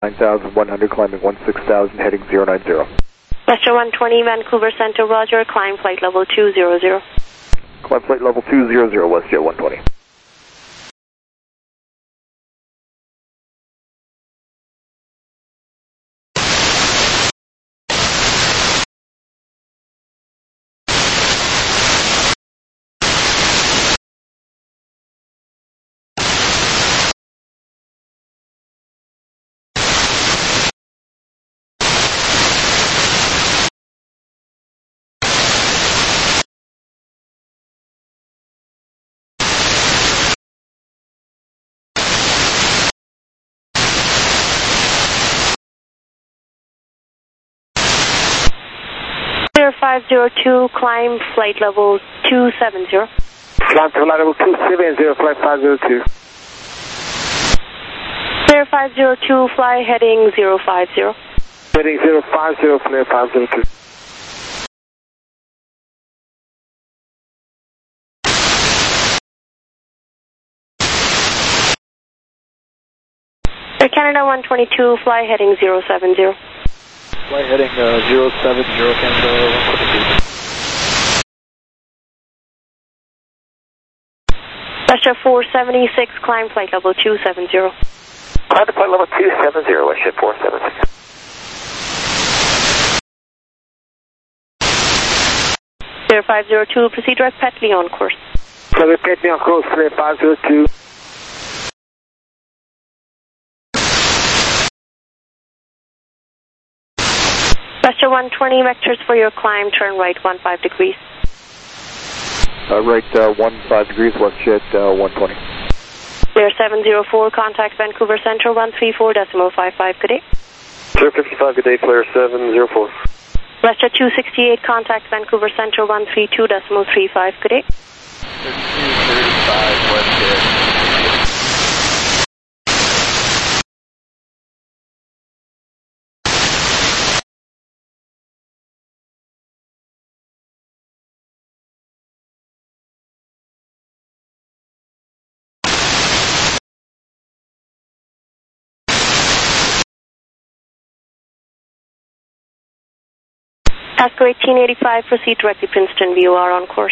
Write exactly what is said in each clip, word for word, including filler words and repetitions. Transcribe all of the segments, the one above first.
nine thousand one hundred, climbing one six thousand, heading zero nine zero. Western one twenty, Vancouver Center, Roger, climb flight level two zero zero. Climb flight level two zero zero, WestJet one twenty. five zero two, climb flight level two seven zero. Climb flight level two seven zero, flight five zero two. Clear five zero two, fly heading zero five zero. Heading zero five zero, clear five zero two. Air Canada one twenty-two, fly heading zero seven zero. Fly heading uh, zero seven zero, Canada one twenty-two. WestJet four seventy-six, climb flight level two seven zero. Climb to flight level two seven zero, WestJet four seventy-six. Clear five zero two, proceed direct Petley on course. Clear Petley on course, clear five zero two. WestJet one twenty, vectors for your climb, turn right one five degrees. Uh, right uh, one five degrees, WestJet uh, one twenty. Clear seven zero four, contact Vancouver Center one three four decimal five five, good day. Clear fifty-five, good day, clear seven zero four. WestJet two sixty-eight, contact Vancouver Center one three two decimal three five, good day. two thirty-five, WestJet. Pasco eighteen eighty-five, proceed directly Princeton, V O R on course.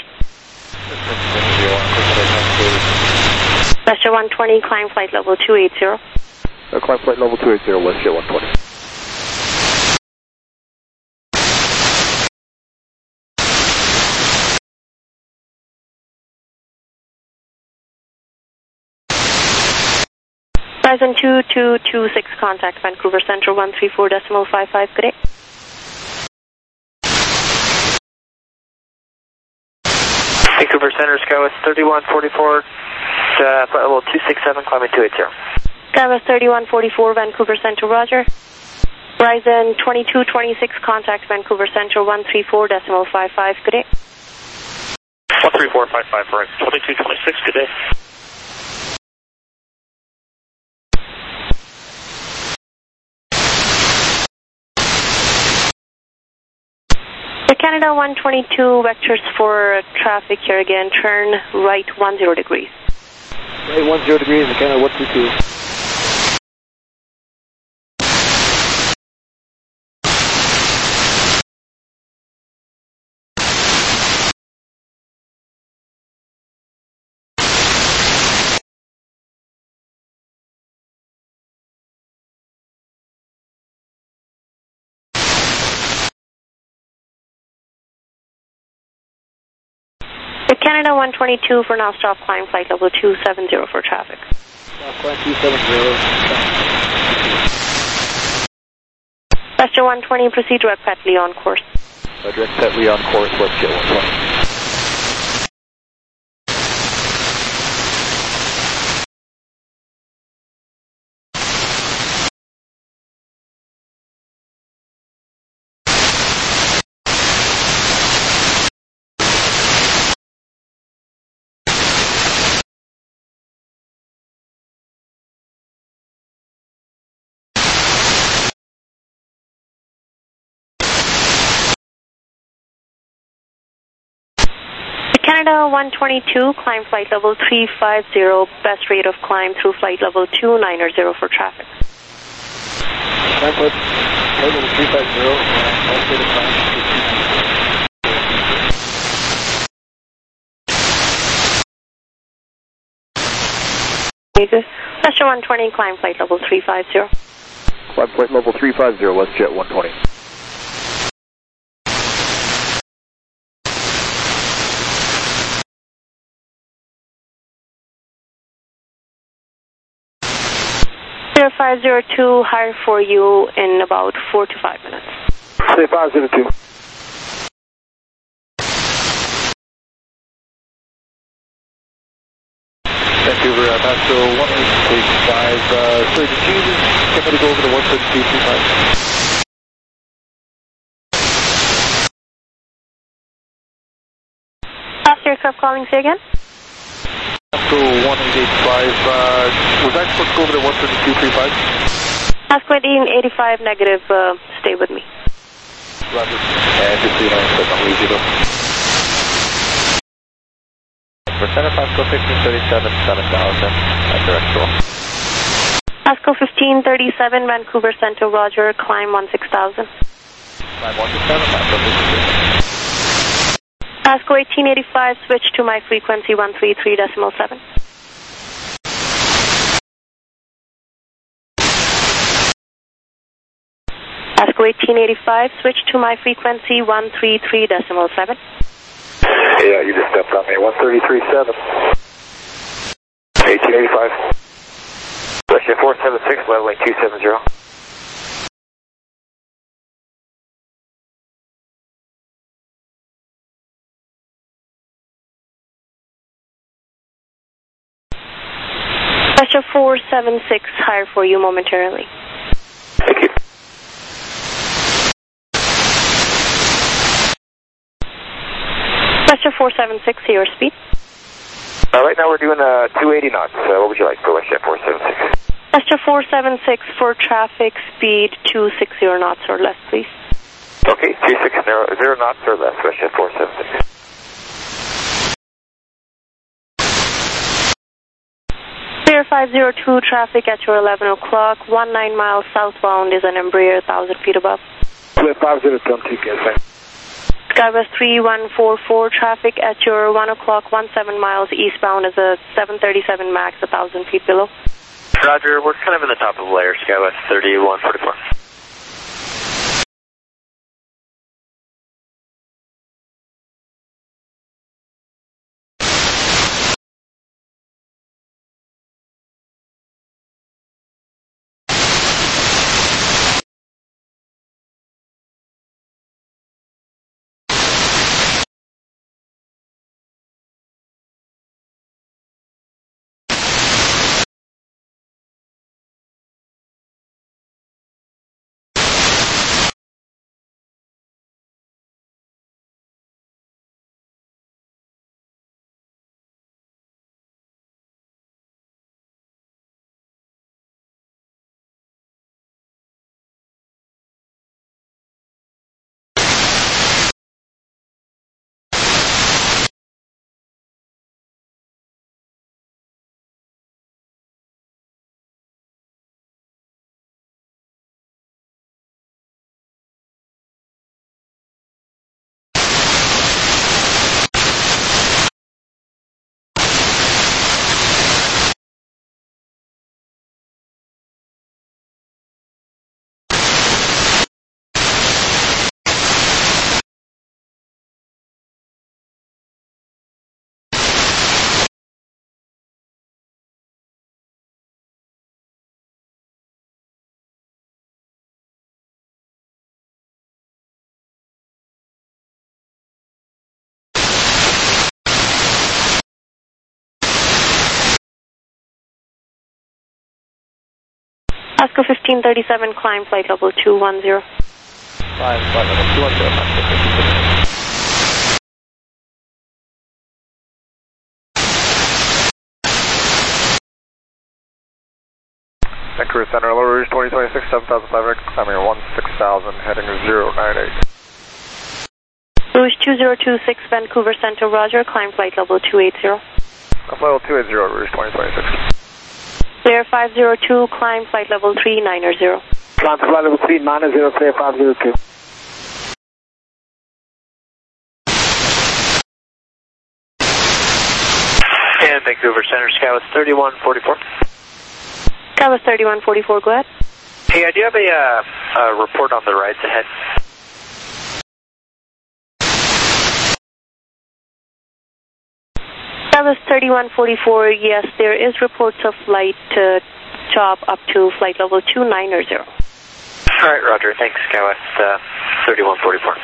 WestJet one twenty, climb flight level two eighty. Uh, climb flight level two eighty, WestJet one twenty. Horizon two two two six, contact Vancouver Center one three four decimal five five, good day. Vancouver Center, Skywest thirty-one forty-four, uh, flight level two six seven, climbing two eighty. Skywest thirty-one forty-four, Vancouver Center, Roger. Horizon twenty-two twenty-six, contact Vancouver Center one three four decimal five five, good day. one three four five five, right, twenty-two twenty-six, good day. Air Canada one twenty-two, vectors for traffic here again, turn right one zero degrees. Right one zero degrees, Air Canada one twenty-two. Canada one twenty-two, for now stop climb flight level two seven zero for traffic. Stop climb two seven zero. WestJet one twenty, proceed direct Petley on course. Uh, direct Petley on course, WestJet one twenty. Canada one twenty-two, climb flight level three five zero, best rate of climb through flight level two nine zero for traffic. Climb foot, flight level three five zero, and all state of climb. Western one twenty, climb flight level three five zero. Climb flight level three five zero, WestJet one twenty. zero five zero two, higher for you in about four to five minutes. Say five zero two. Vancouver, uh, Pasco one eight five, uh, sorry, did you just get me to go over to one seven two two five? Last aircraft calling, say again? Pasco one eight eight five, uh, was I supposed to go over to one seven two three five? Pasco eighteen eighty-five, negative, uh, stay with me. Roger. And just so you know, I'm not easy though. Center Pasco fifteen thirty-seven, seven thousand, at directional. Pasco fifteen thirty-seven, Vancouver Center, Roger, climb one six thousand. Climb one six seven, Pasco fifteen. Pasco eighteen eighty-five, switch to my frequency one three three decimal seven. Pasco eighteen eighty-five, switch to my frequency one three three decimal seven. Yeah, you just stepped on me. one thirty-three point seven. eighteen eighty-five. Westjet four seven six, leveling two seven zero. Westjet four seven six, higher for you momentarily. Thank you. Westjet four seven six, your speed. Uh, right now we're doing uh, two eighty knots. Uh, what would you like for Westjet four seven six? Westjet four seven six for traffic speed two sixty knots or less, please. Okay, two sixty knots or less, Westjet four seven six. Clear five zero two, traffic at your eleven o'clock, nineteen miles southbound is an Embraer, one thousand feet above. Clear five zero two, T K S. Skywest three one four four, traffic at your one o'clock, seventeen miles eastbound is a seven thirty-seven max, one thousand feet below. Roger, we're kind of in the top of the layer, Skywest thirty-one forty-four. Pasco fifteen thirty-seven, climb flight level two one zero. Climb flight level two one zero, Pasco fifteen. Vancouver Center, Lower Rouge twenty twenty-six, seven thousand five hundred, climbing one six thousand, heading zero nine eight. Rouge two zero two six, Vancouver Center, Roger, climb flight level two eighty. Climb flight level two eighty, Rouge twenty twenty-six. Clear five zero two, climb flight level three ninety. Climb to flight level three nine zero, clear five zero two. And Vancouver Center, Skywest thirty-one forty-four. Skywest thirty-one forty-four, go ahead. Hey, I do have a, uh, a report on the rides ahead. Skywest thirty-one forty-four, yes, there is reports of flight uh, job up to flight level two nine zero. All right, roger. Thanks, Skywest uh, thirty-one forty-four.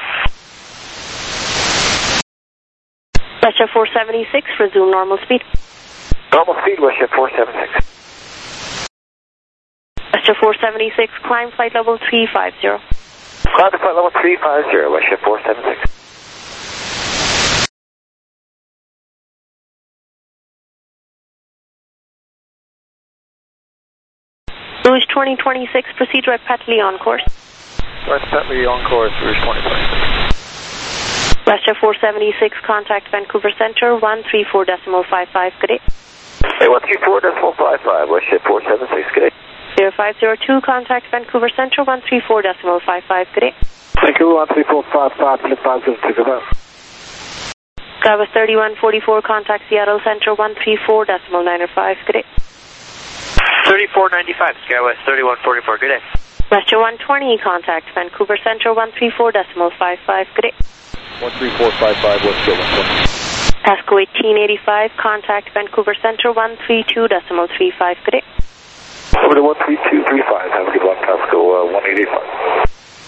WestJet four seventy-six, resume normal speed. Normal speed, WestJet four seventy-six. WestJet four seventy-six, climb flight level three five zero. Climb to flight level three five zero, WestJet four seventy-six. Rouge twenty twenty-six, proceed right Petley on course. Right Petley on course, Rouge twenty twenty-six. WestJet four seventy-six, contact Vancouver Center, one three four decimal five five, good day. Hey, one three four decimal five five, WestJet four seventy-six, good day. zero five zero two, contact Vancouver Center, one three four decimal five five, good day. Vancouver one three four five five, five zero two, goodbye. Skywest thirty-one forty-four, contact Seattle Center, one three four decimal nine five, good day. thirty-four ninety-five, Skywest thirty-one forty-four, good day. WestJet one twenty, contact Vancouver Center, one three four decimal five five, good day. one three four five five, WestJet one twenty. Pasco eighteen eighty-five, contact Vancouver Center, one three two decimal three five, good day. Over to one three two three five, have a good one, Pasco uh, one eighty-five.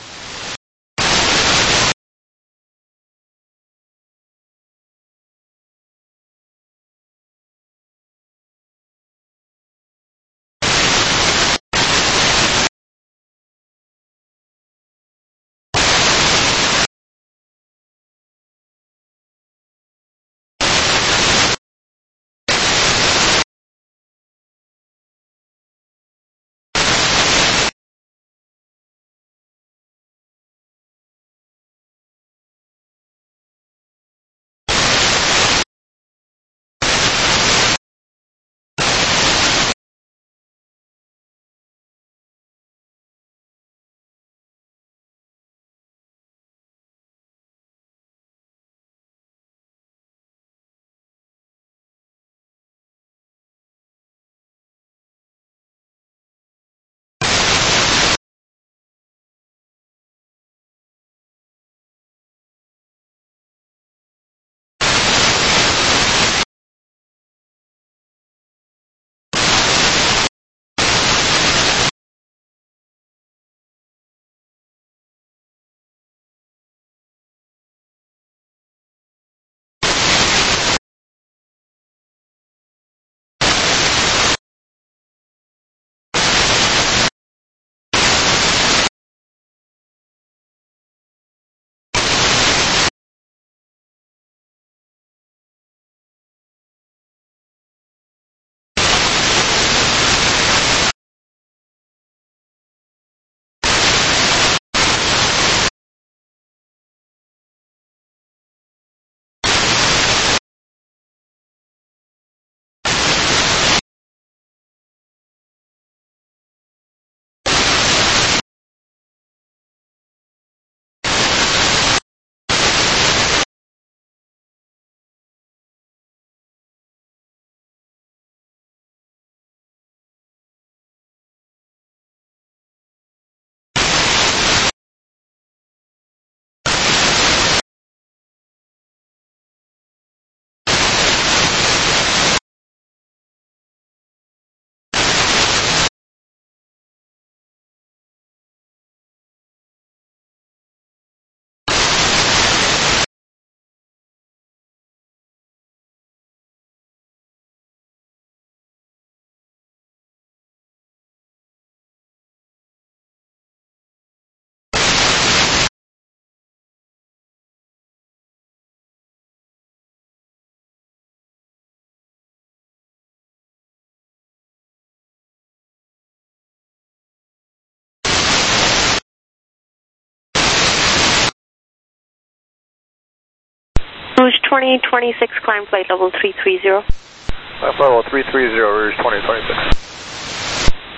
Rouge twenty twenty-six, climb flight level three three zero. Flight level three three zero, Rouge twenty twenty-six.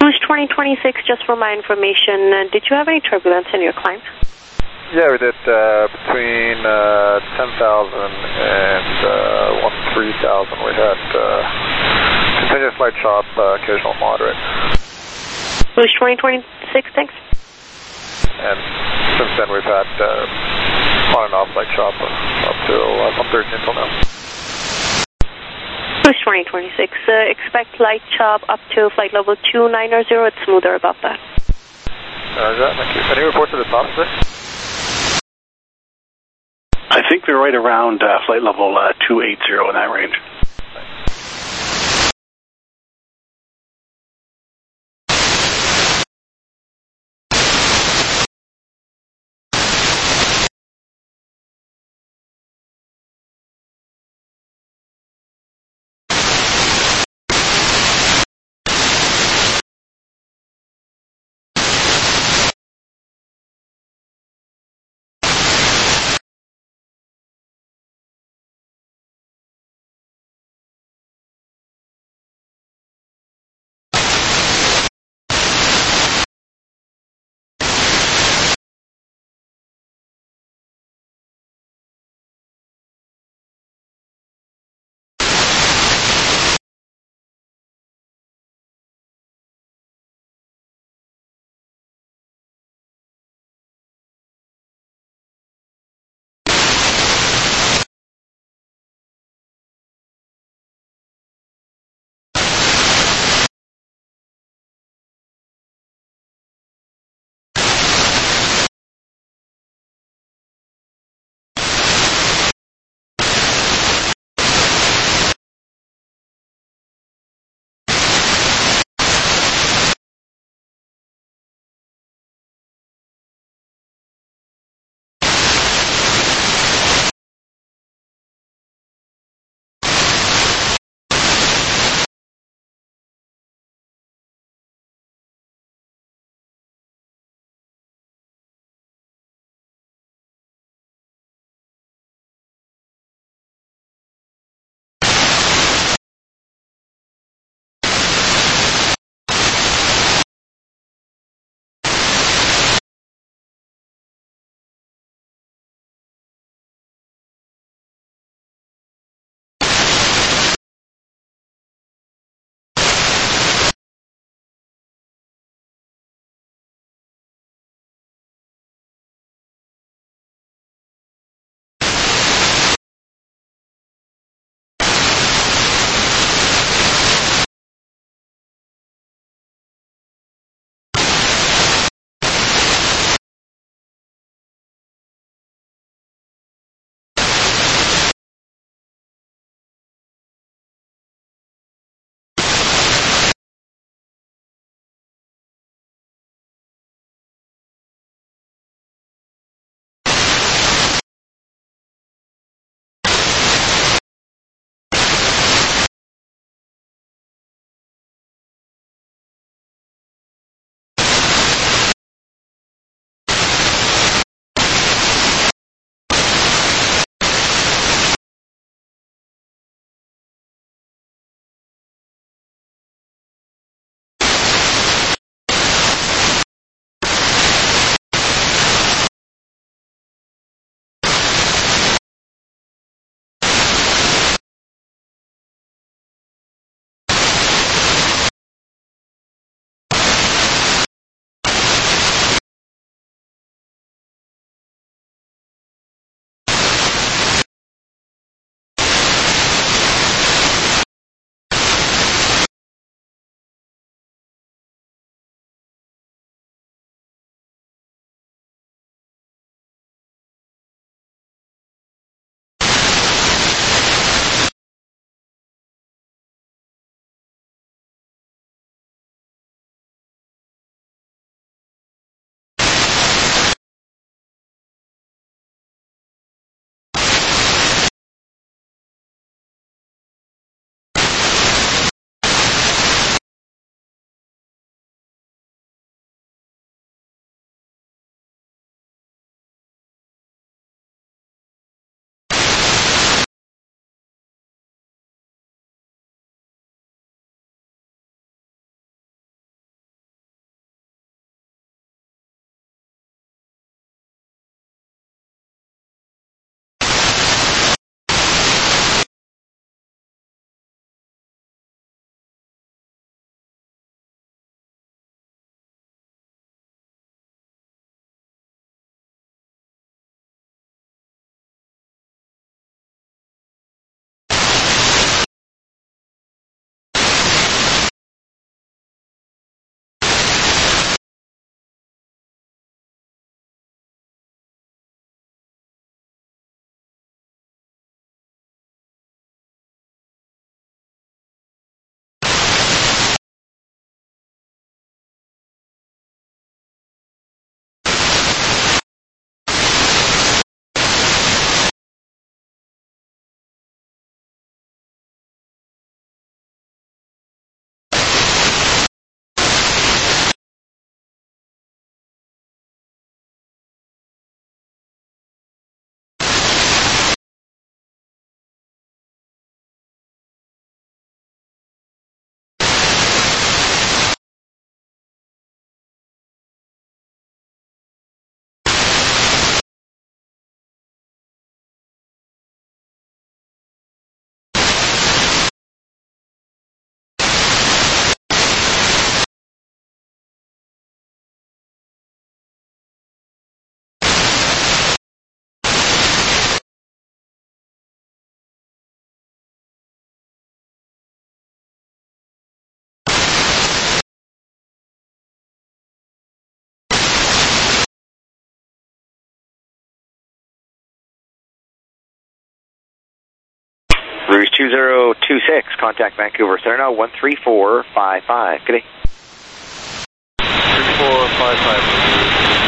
Boost twenty twenty-six, just for my information, uh, did you have any turbulence in your climb? Yeah, we did uh, between uh, ten thousand and uh, one three thousand. We had uh, continuous light chop, uh, occasional moderate. Boost twenty twenty-six, thanks. And since then we've had uh, on and off light chop up to uh, one thirteen until now. Boost twenty twenty-six, uh, expect light chop up to flight level two nine zero. It's smoother above that. Roger, thank you. Any reports to the top, sir? I think they're right around uh, flight level uh, two eighty in that range. Rouge two zero two six, contact Vancouver Center now, one three four five five. Good day. three four five five.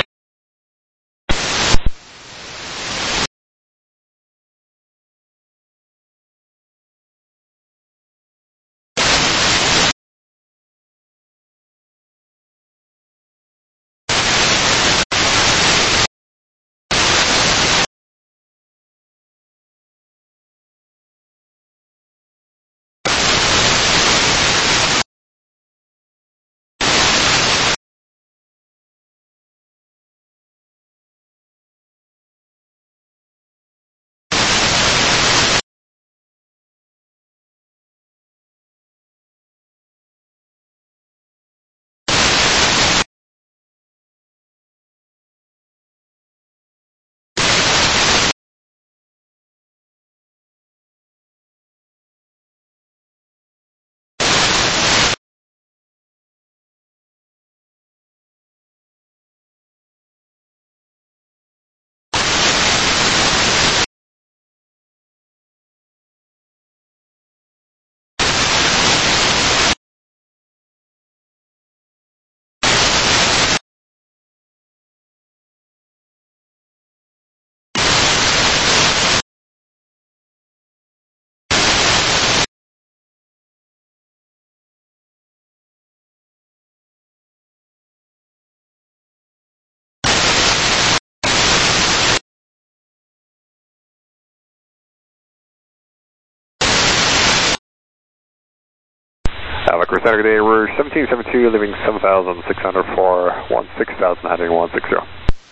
Vancouver Center, good day, Rouge seventeen seventy-two, leaving seven thousand six hundred for one six thousand, heading one six zero.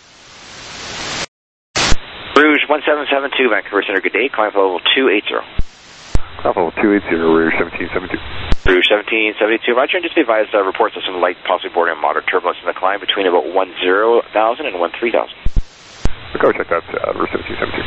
Rouge one seven seven two, Vancouver Center, good day, climb level two eight zero. Climb level two eight zero, Rouge seventeen seventy-two. Rouge seventeen seventy-two, Roger, and just be advised, uh, reports of some light, possibly boarding and moderate turbulence in the climb between about one zero thousand and one three thousand. Go check that, uh, Rouge seventeen seventy-two.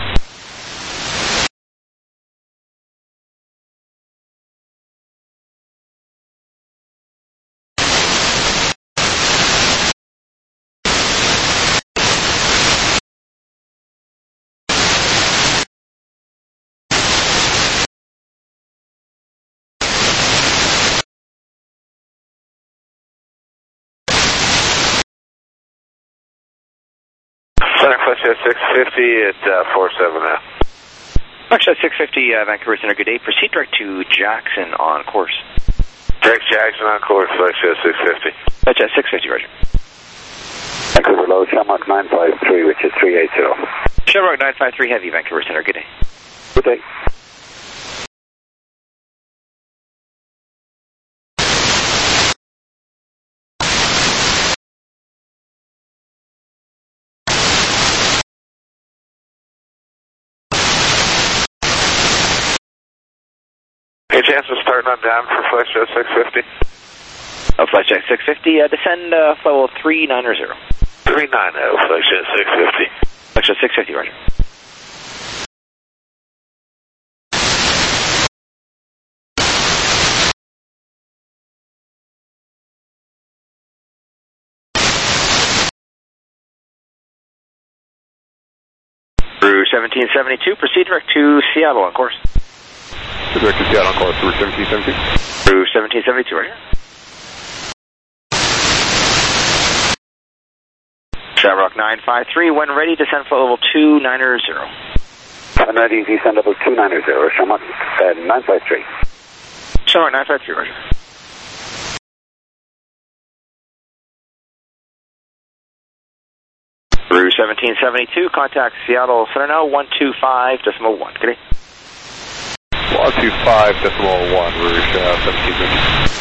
Center Flight six fifty at uh, four seven now. Actually, six fifty, uh, Vancouver Center, good day. Proceed direct to Jackson on course. Direct Jackson on course, Flight six fifty. That's at six fifty, Roger. Vancouver low, Shamrock nine five three, which is three eight zero. Shamrock nine five three Heavy, Vancouver Center, good day. Good day. Any chance of starting on down for Flight six fifty? Oh, Flight Check six fifty, uh, descend uh, level three nine zero. three nine zero, Flight six fifty. Flight Check six fifty, Roger. Rouge seventeen seventy-two, proceed direct to Seattle on course. Direct to Seattle on course, Rouge seventeen seventy-two. Rouge seventeen seventy-two, right here. Shamrock nine five three, when ready, descend flight level two nine zero. I'm ready, descend level two nine zero, Shamrock uh, nine five three. Shamrock nine five three, Roger. Rouge seventeen seventy-two, contact Seattle Center now, one two five decimal one. Good day. one two five decimal one, Rouge uh, seventeen seventy-two.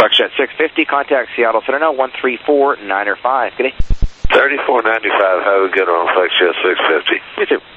FlexJet six fifty, contact Seattle Center now, one three four nine five. Good day. thirty-four ninety-five, have a good one, FlexJet six fifty. You too.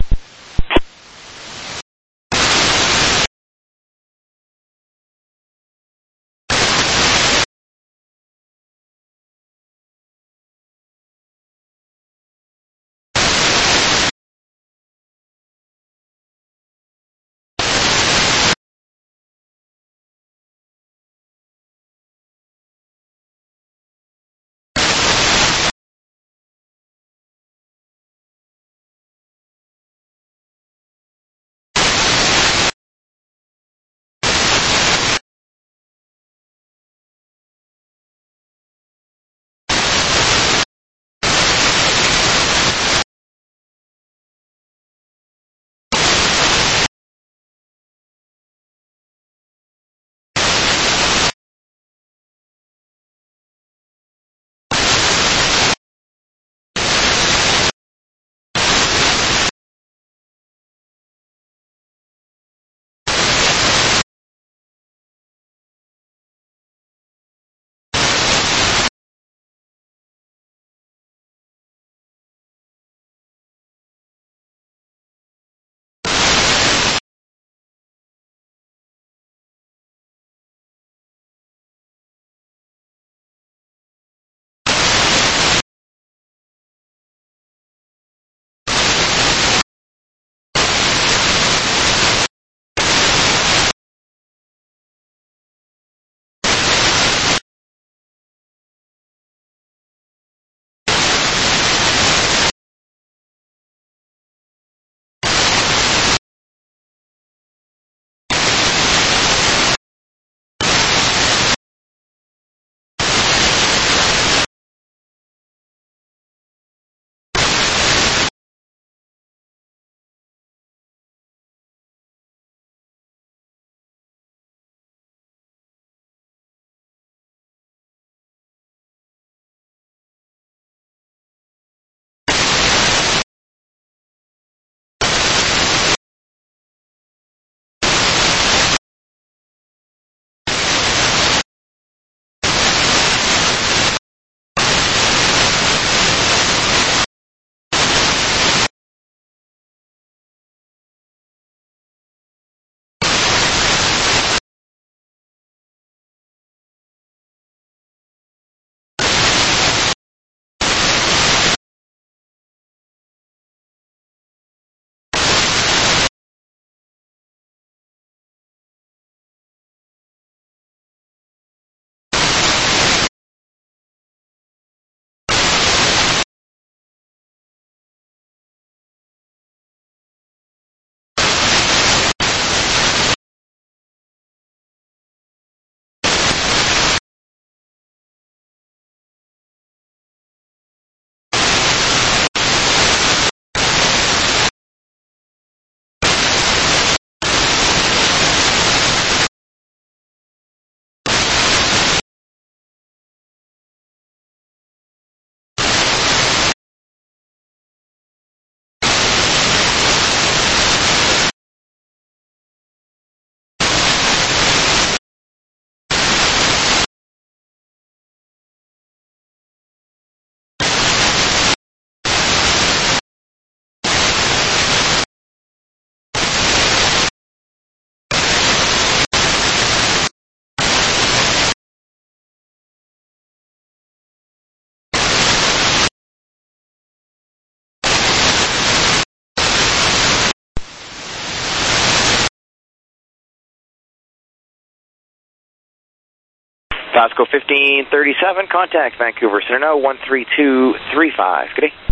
Pasco fifteen thirty-seven, contact Vancouver Center now, one three two three five. Good day.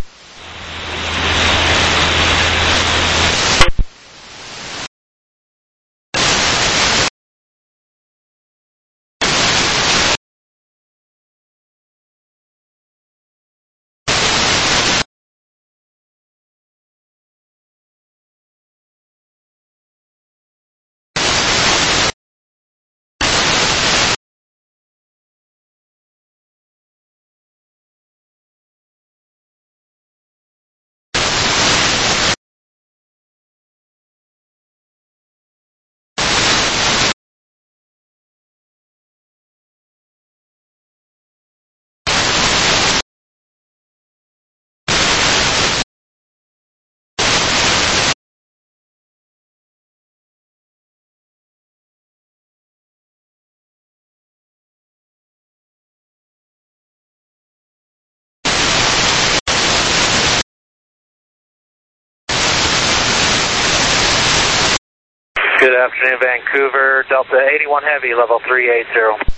Good afternoon, Vancouver. Delta eighty-one Heavy, level three eighty.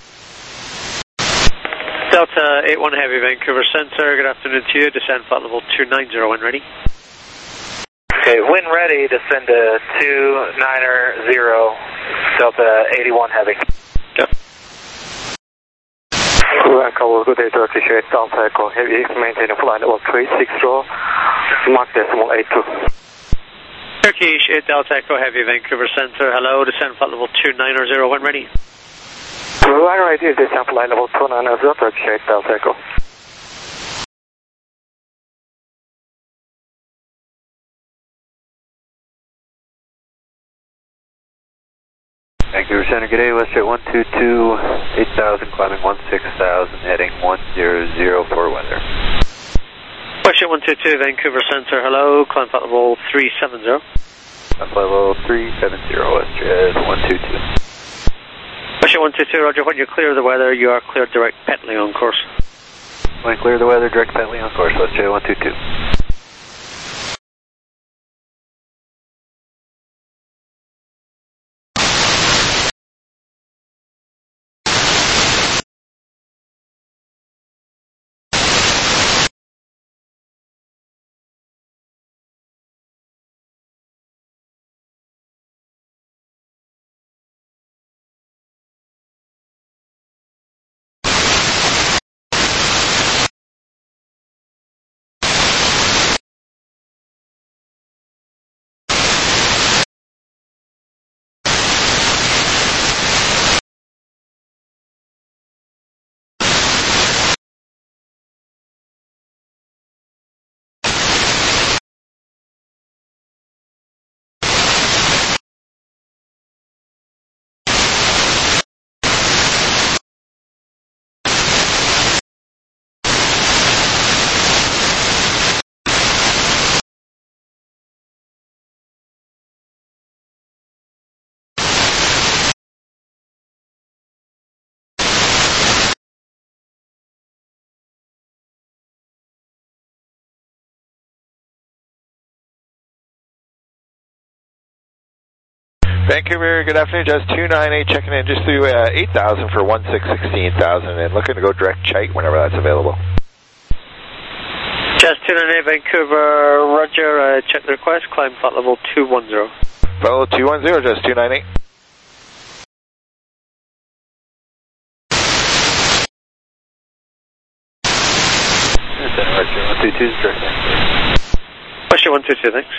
Delta eighty-one Heavy, Vancouver Center. Good afternoon to you. Descend flight level two ninety when ready. Okay, when ready, descend to two ninety, Delta eighty-one Heavy. Yep. Vancouver, good day, Turkish eight, Delta Echo Heavy, maintain flight level three sixty, Mach decimal eight two. Turkish eight Delta Echo Heavy, Vancouver Center. Hello, descend flight level two ninety when ready. Right, right, is descend flight level two ninety, Turkish eight, Delta Echo. Vancouver Center, good day, Westjet one two two, eight thousand, climbing one six thousand, heading one zero zero for weather. Westjet one two two, Vancouver Center. Hello, climb flight level three seventy. Climb flight level three seventy, Westjet one two two. Westjet one two two, roger. When you clear the weather, you are cleared direct Petley on course. When clear the weather, direct Petley on course, Westjet one two two. Vancouver, good afternoon, Just two ninety, checking in just through uh, eight thousand for one six sixteen thousand and looking to go direct Chite whenever that's available. Just two ninety, Vancouver, roger, uh, check the request, climb flight level two ten. Follow two ten, Just two ninety. Westjet one two two, direct Vancouver. Westjet one two two, thanks.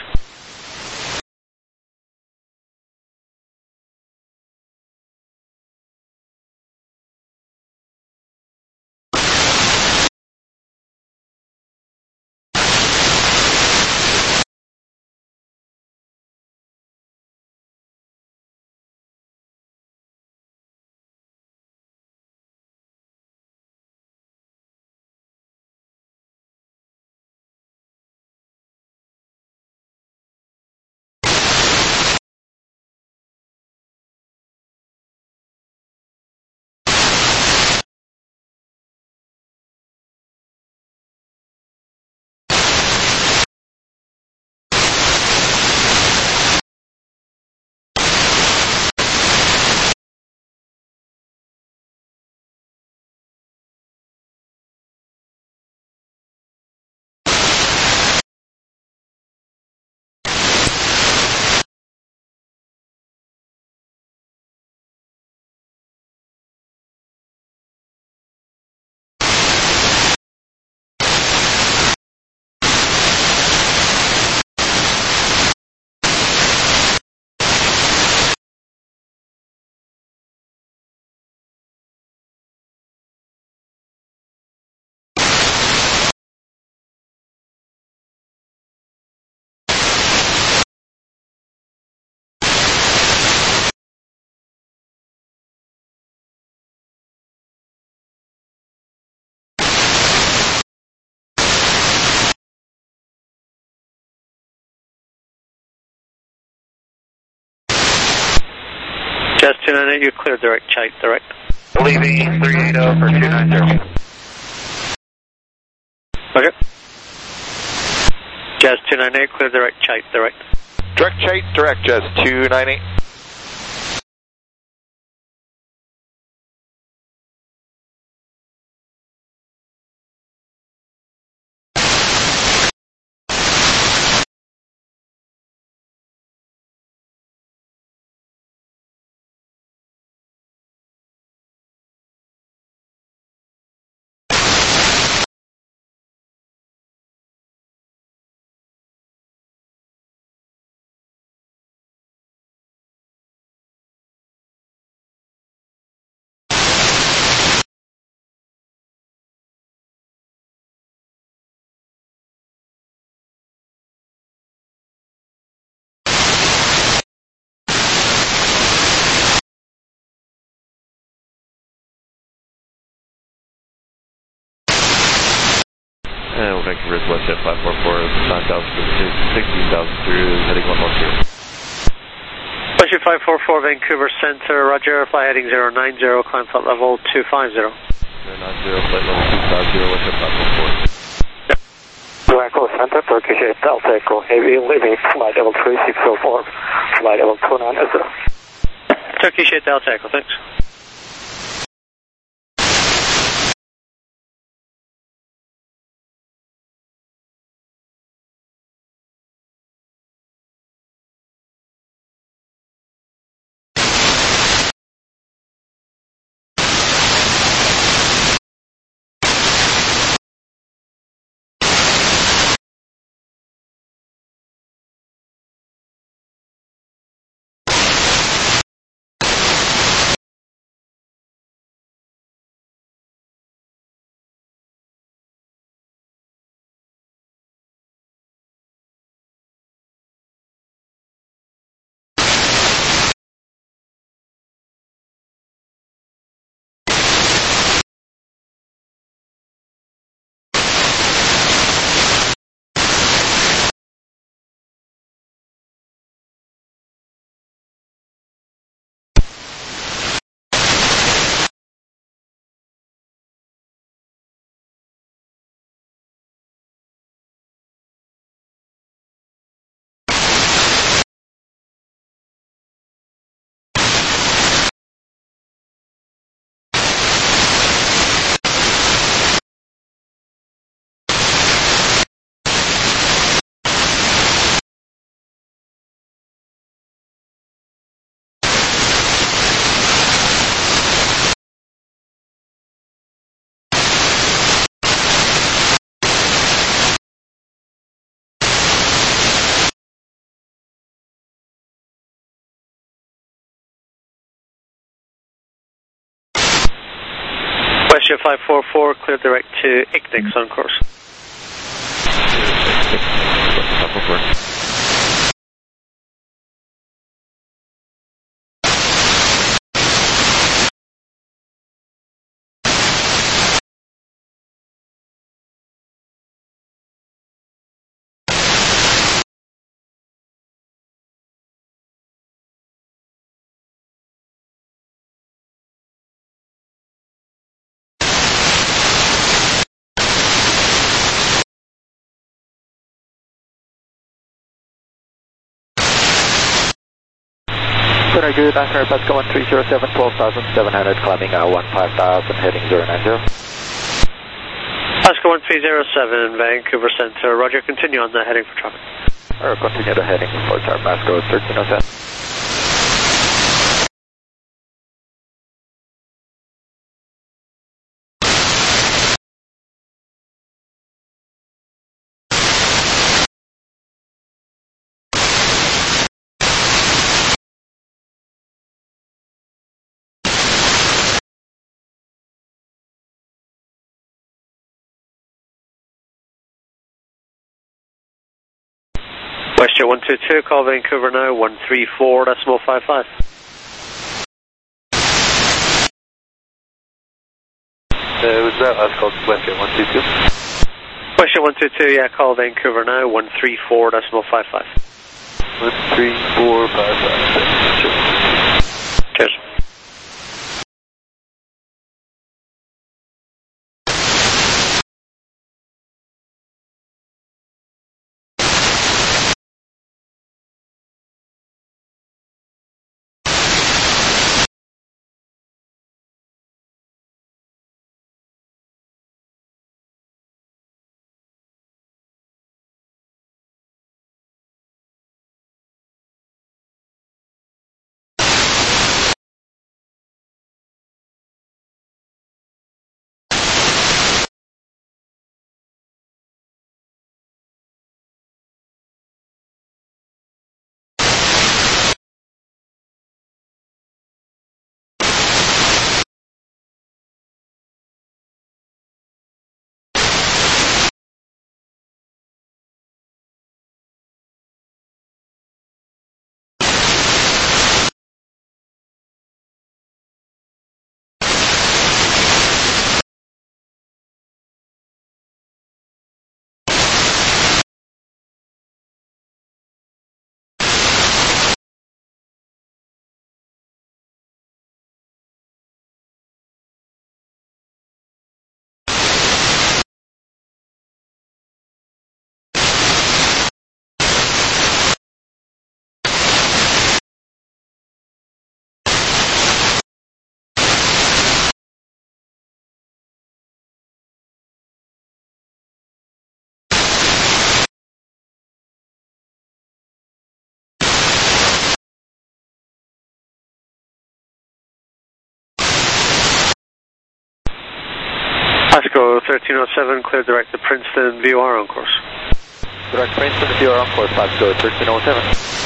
Just two ninety, you clear direct Chite, direct. Levy three eighty for two ninety. Roger. Just two ninety, clear direct Chite, direct. Direct Chite, direct Just two ninety. Final Vancouver's Westjet five four four, nine thousand sixteen thousand through, heading one one zero. Westjet five four four, Vancouver Center, roger, fly heading zero nine zero, climb flight level two five zero. zero nine zero, flight level two five zero, Westjet five four four. Vancouver Center, Turkish eight Delta Echo Heavy, leaving flight level three six zero four, flight level two nine zero. Turkish eight Delta Echo, thanks. Westjet five four four, clear direct to Ignix on course. five four four. Very good, after Pascal one three zero seven, twelve thousand seven hundred, climbing uh, one five thousand, heading zero nine zero. Pascal one three zero seven, Vancouver Center, roger, continue on the heading for traffic. Or continue the heading for our Pascal thirteen oh seven. Westjet one two two, call Vancouver now, one three four decimal five five. Uh, was that last called Westjet one two two? Westjet one two two, yeah, call Vancouver now, one three four decimal five five. one three four five five. Cheers. Pasco thirteen oh seven, clear direct to Princeton, V O R on course. Direct Princeton, V O R on course, Pasco thirteen oh seven.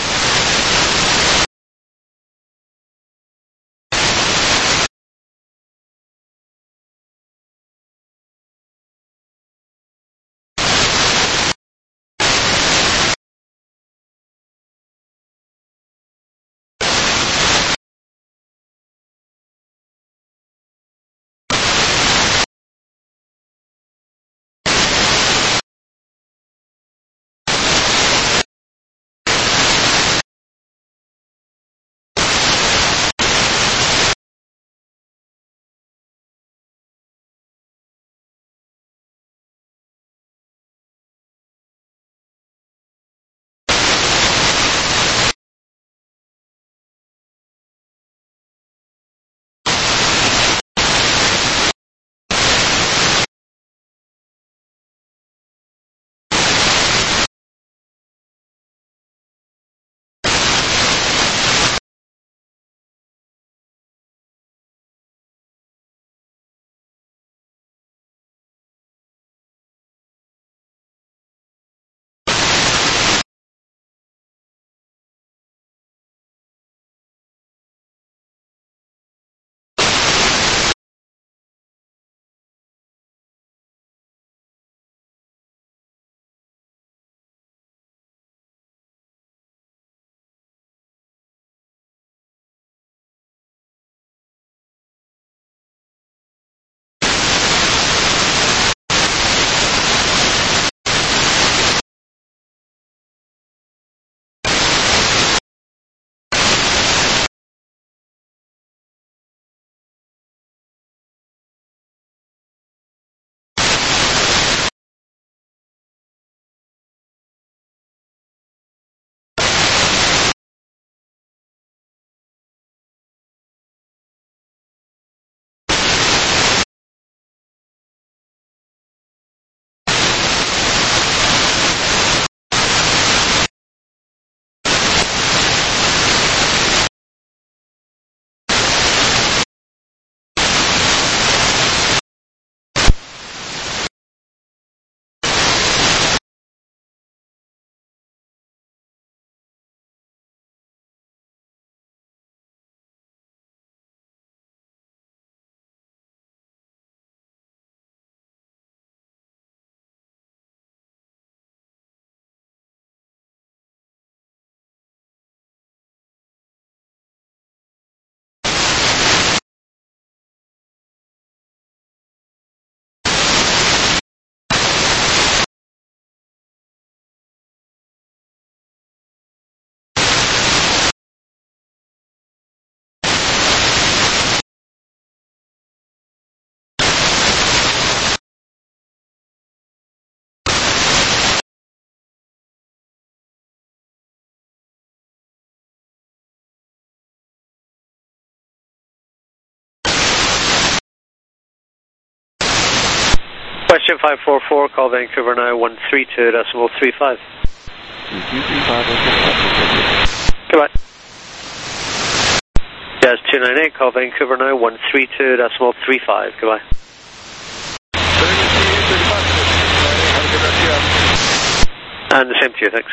Question five four four, call Vancouver now one three two decimal three five. Goodbye. Jazz two nine eight, call Vancouver now one three two decimal three five. Goodbye. And the same to you, thanks.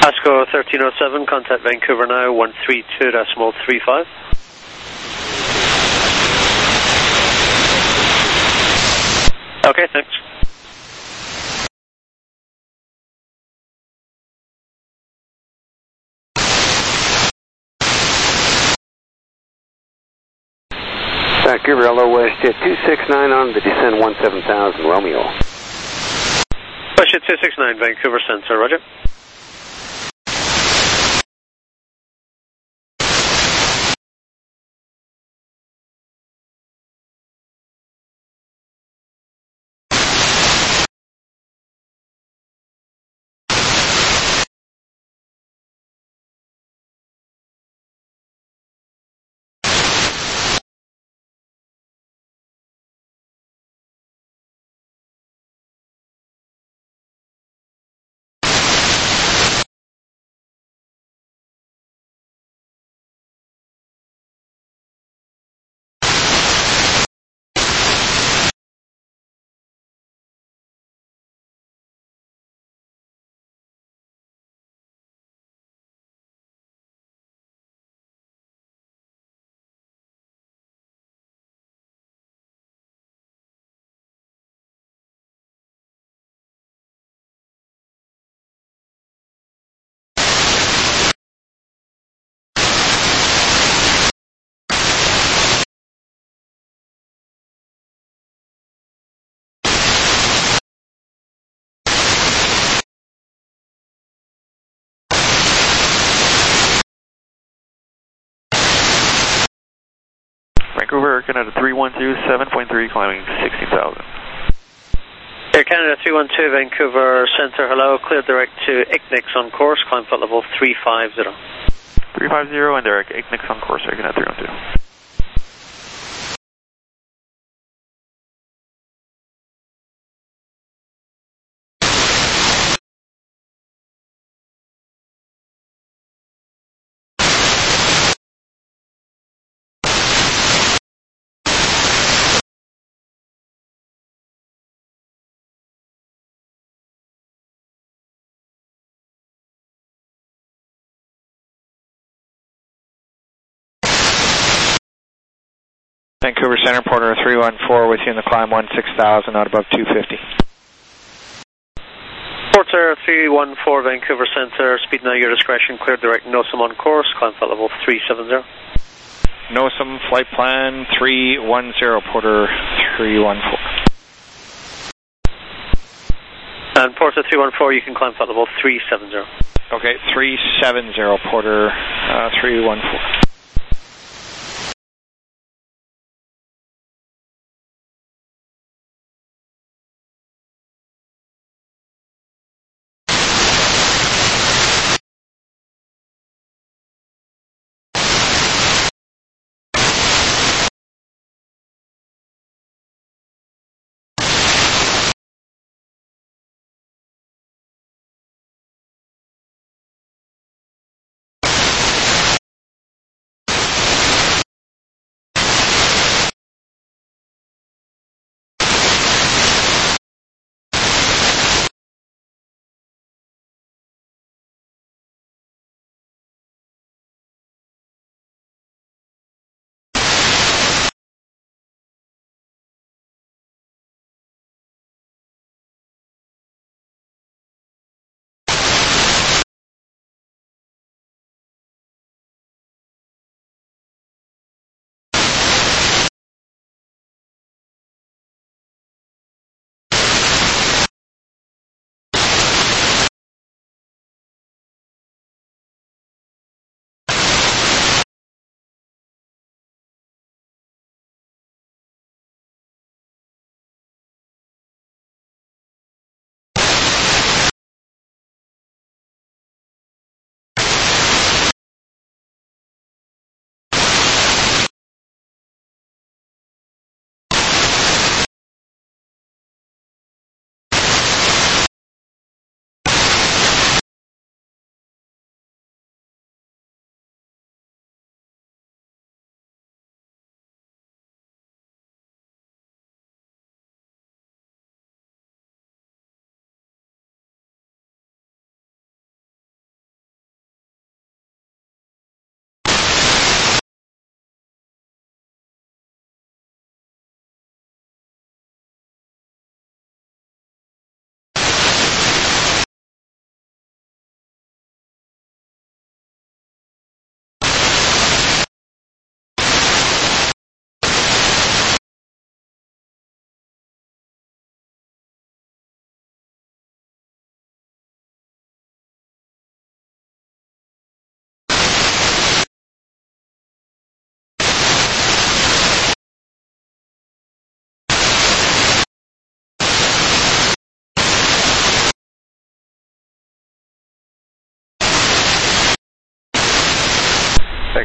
ASCO thirteen oh seven, contact Vancouver now, one three two decimal three five. Okay, thanks. Vancouver, hello, WestJet two six nine on the descend one seven thousand, Romeo. WestJet two six nine, Vancouver Center, roger. Vancouver, Canada three one two, seven point three, climbing sixteen thousand. Air Canada three one two, Vancouver Center, hello, clear direct to I C N I X on course, climb flight level three five zero. three five zero and direct, I C N I X on course, Air Canada three one two. Vancouver Center, Porter three one four, with you in the climb one six thousand, out above two fifty. Porter three one four, Vancouver Center, speed now your discretion, clear direct NOSAM on course, climb flight level three seven zero. NOSAM flight plan three one zero, Porter three one four. And Porter three one four, you can climb flight level three seven zero. Okay, three seven zero, Porter uh, three one four.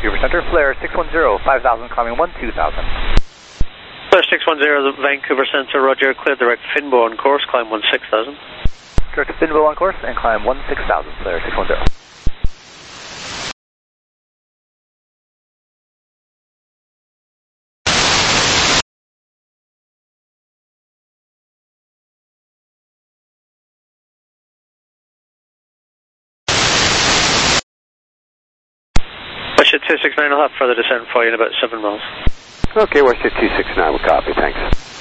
Vancouver Center, flare six one zero, five thousand, climbing one two thousand. Flare six one zero, Vancouver Center, roger, clear direct Finbo on course, climb one six thousand. Direct Finbo on course and climb one six thousand, flare six one zero. Westjet two six nine, I'll have further descent for you in about seven miles. Okay, Westjet two six nine, we'll copy, thanks.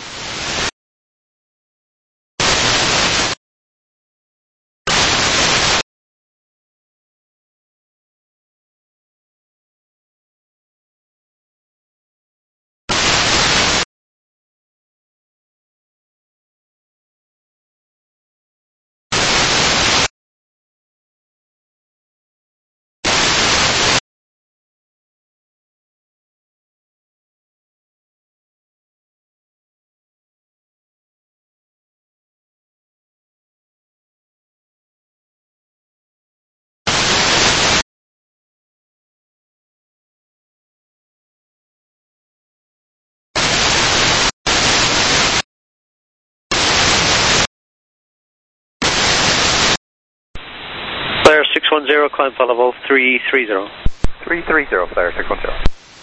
Flare six one zero, climb flight level three three zero. three three zero, flare six one zero.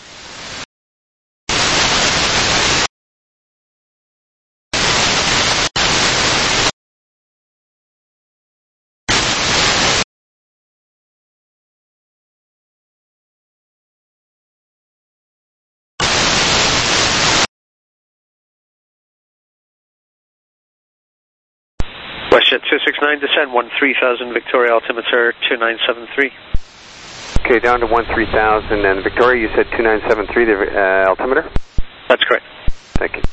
Westjet two six nine, descend one three thousand, Victoria altimeter two nine seven three. Okay, down to one three thousand, and Victoria, you said two nine seven three, the uh, altimeter? That's correct. Thank you.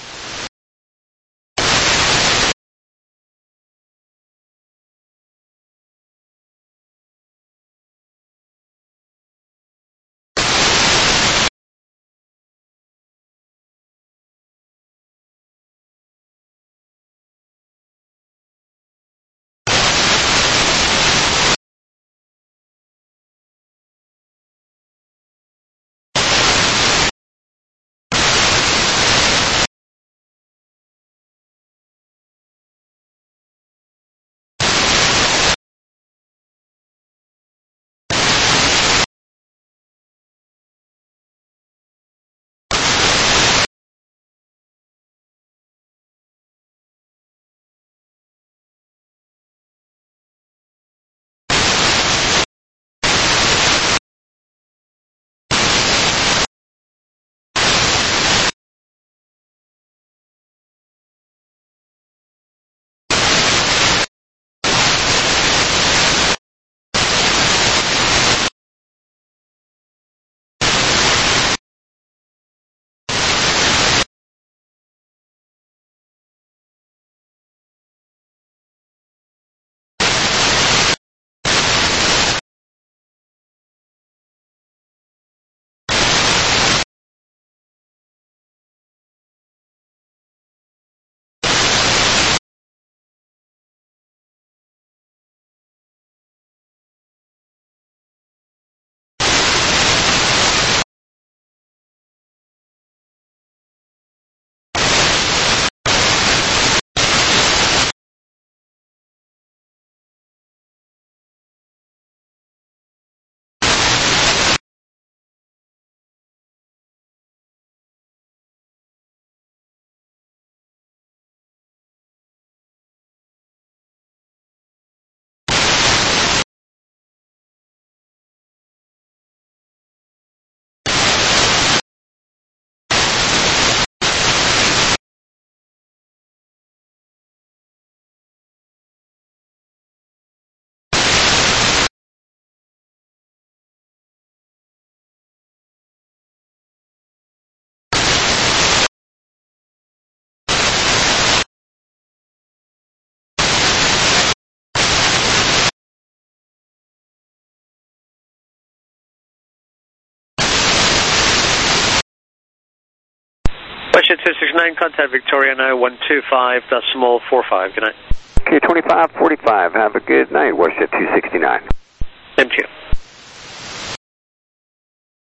Westjet two six nine, contact Victoria now one two five decimal four five. Good night. Okay, twenty-five forty-five. Have a good night, Westjet two sixty-nine. Same to you.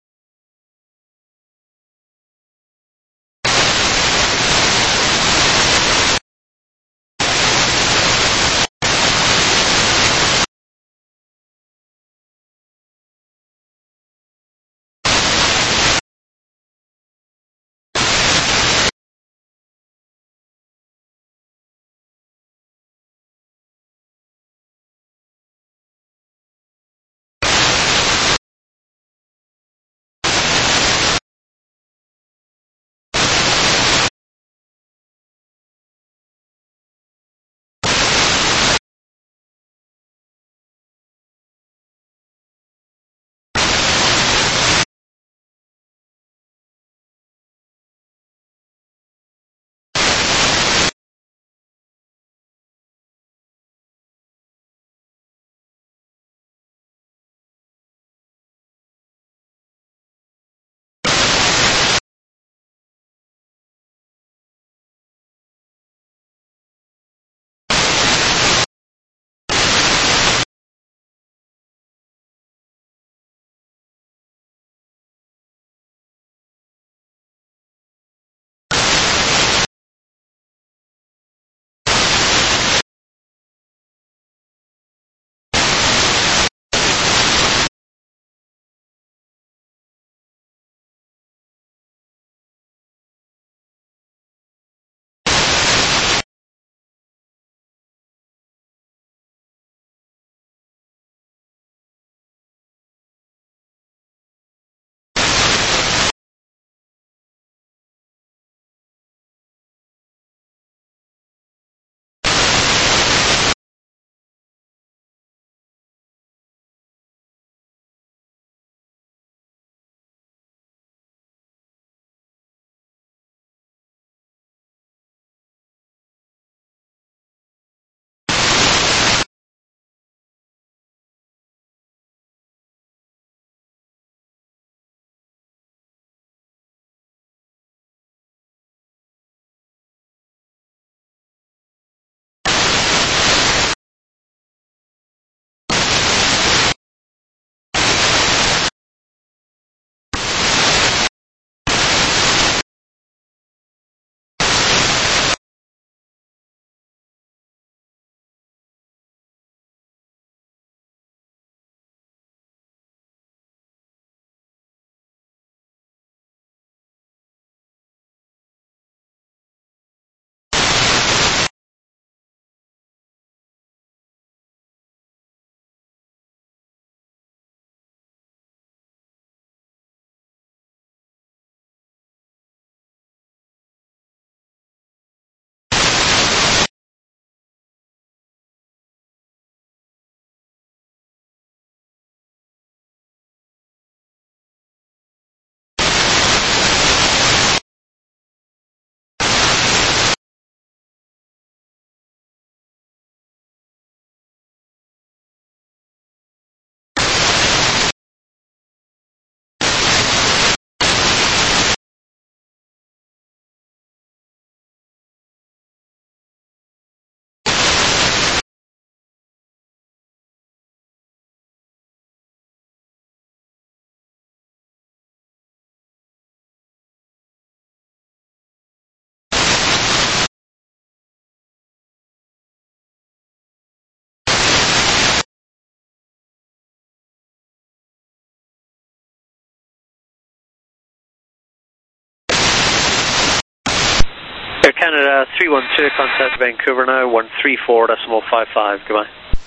Canada three one two, contact Vancouver now, one three four decimal five five, goodbye.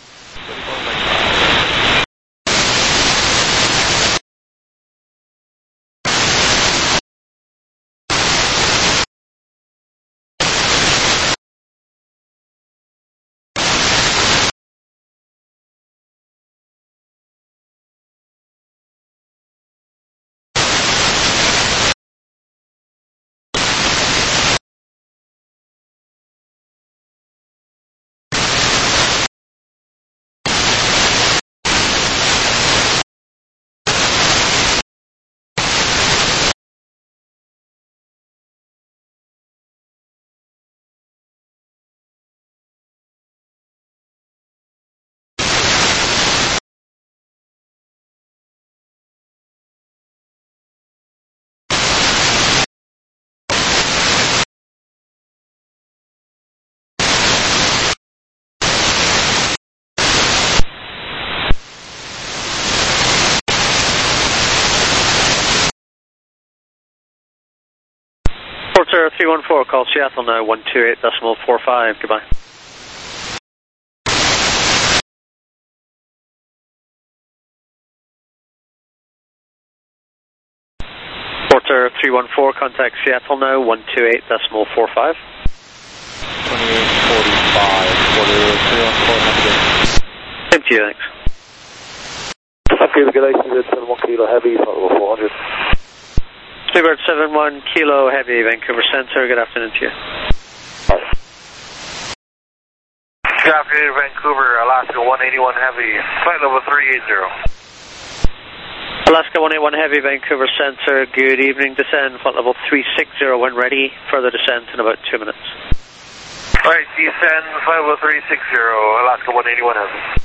Porter three one four, call Seattle now, one two eight decimal four five, goodbye. Porter three one four, contact Seattle now, one two eight decimal four five. twenty-eight forty-five, Porter three one four, have a good. Thank you, thanks. Okay, regulations at seven one kilo heavy, four hundred. Speedbird seven one kilo heavy, Vancouver Center, good afternoon to you. Good afternoon, Vancouver, Alaska one eighty-one heavy, flight level three eighty. Alaska one eighty-one heavy, Vancouver Center, good evening, descend, flight level three sixty when ready, further descent in about two minutes. Alright, descend, flight level three sixty, Alaska one eighty-one heavy.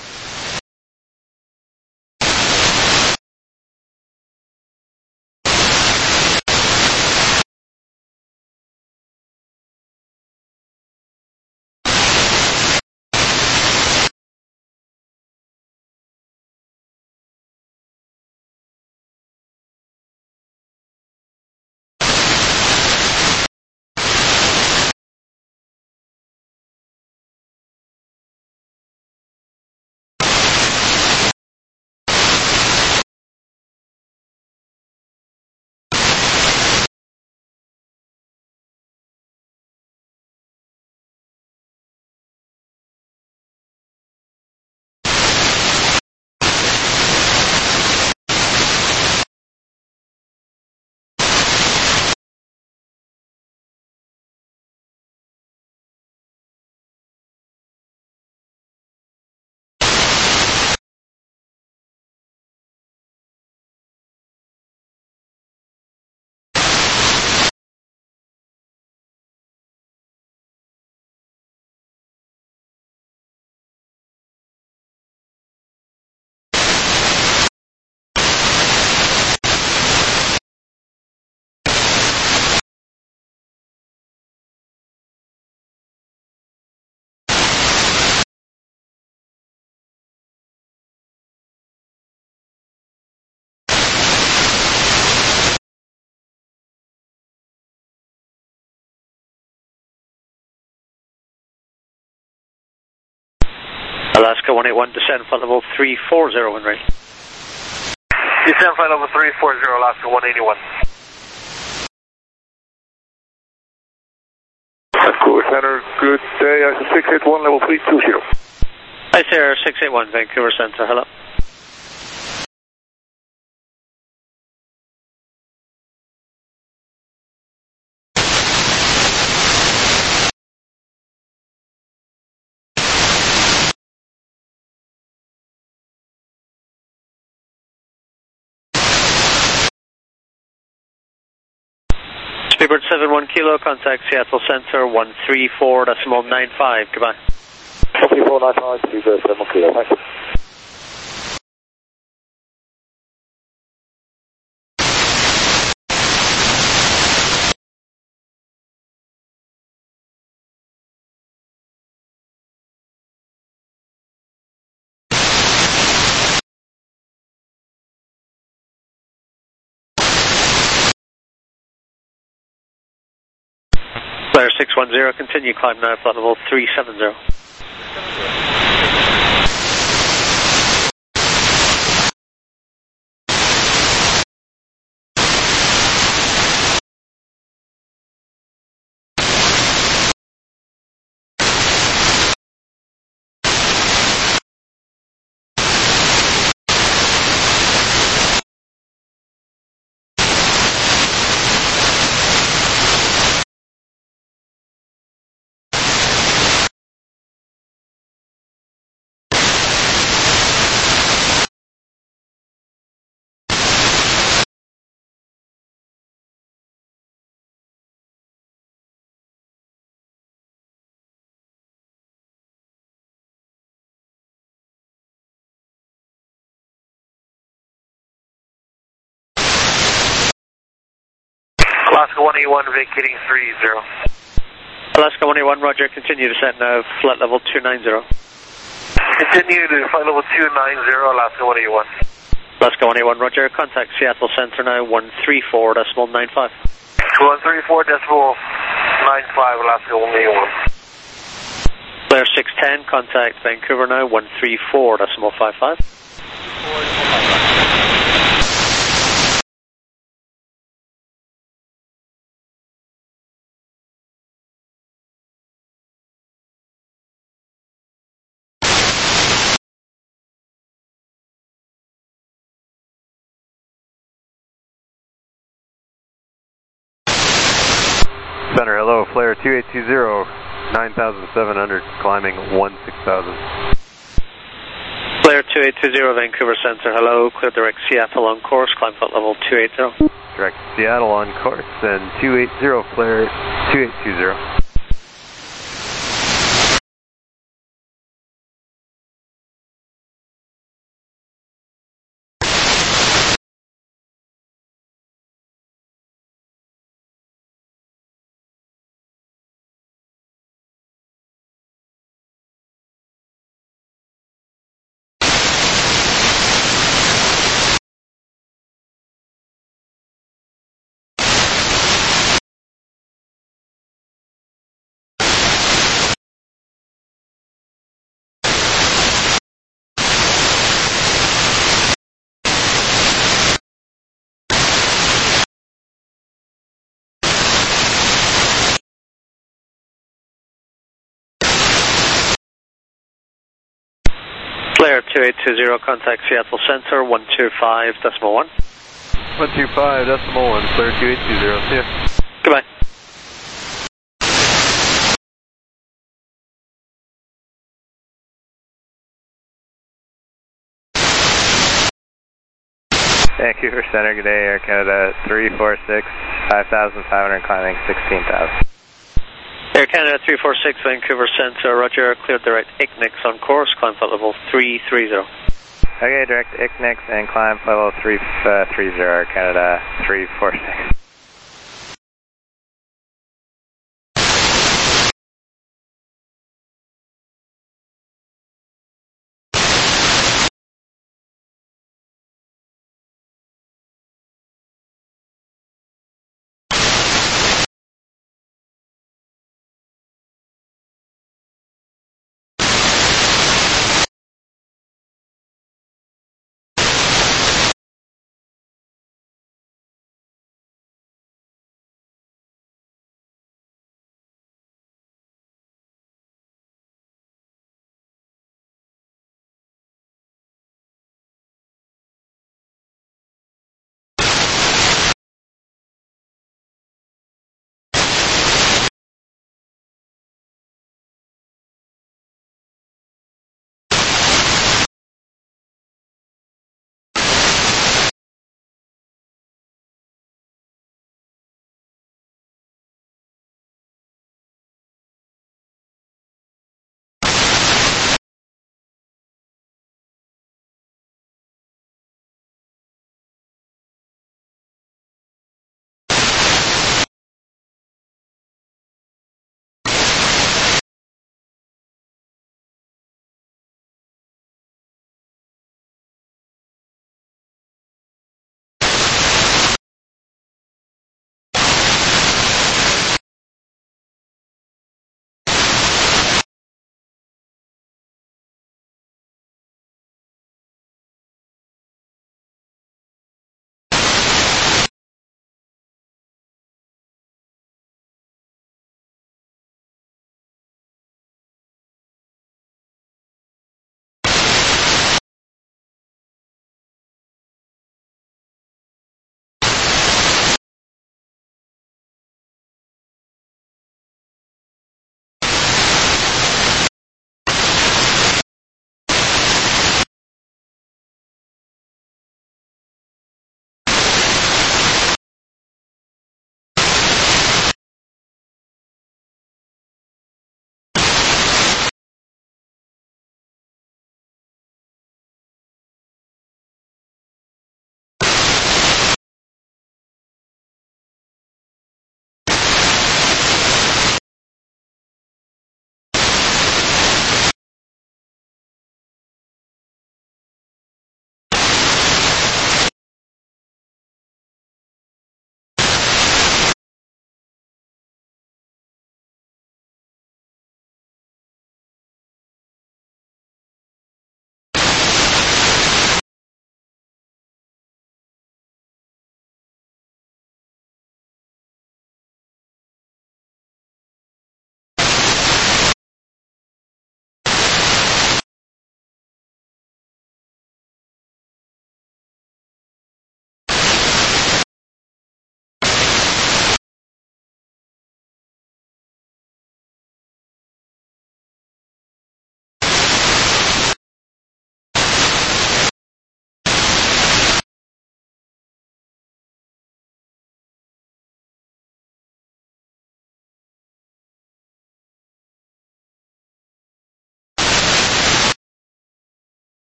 Alaska one eighty-one, descend, flight level three forty when ready. Descend, flight level three forty, Alaska one eighty-one. Vancouver Center, good day, I S A six eight one, level three two zero. Hi, sir, six eight one, Vancouver Center, hello. Speedbird seven one kilo, contact Seattle Center, one three four decimal nine five, goodbye. one three four nine five, Speedbird seven one kilo, thanks. Flare six one zero, continue climb now, flight level three seven zero. Alaska one eighty-one vacating three zero. Alaska one eighty-one, roger, continue descent now, flight level two nine zero. Continue to flight level two nine zero, Alaska one eighty-one. Alaska one eighty-one, roger, contact Seattle Center now, one three four decimal nine five. one three four decimal nine five, Alaska one eighty-one. Flare six ten, contact Vancouver now, one three four decimal five five. Center, hello, flare two eight two zero, nine thousand seven hundred, climbing one six thousand. Flare two eight two zero, Vancouver Center, hello, clear direct Seattle on course, climb flight level two eight zero. Direct Seattle on course, and two eight zero, flare two eight two zero. Flare two eight two zero, contact Seattle Center, one two five decimal one. one two five decimal one, flare two eight two zero, see ya. Goodbye. Vancouver Center, good day, Air Canada three four six, five thousand five hundred, climbing sixteen thousand. Air Canada three four six, Vancouver Center, roger, cleared direct I C N I X on course, climb flight level three three zero. Okay, direct I C N I X and climb flight level three three zero, Air Canada three four six.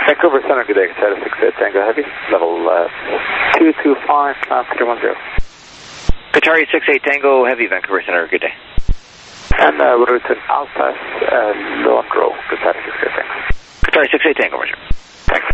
Vancouver Center, good day, Qatar six eight Tango Heavy, level uh, two two five, uh, three one zero. Qatari six eight Tango Heavy, Vancouver Center, good day. And uh, we'll return Alpha, uh, Londro, Qatar six eight Tango. Qatari six eight Tango, Roger. Thanks.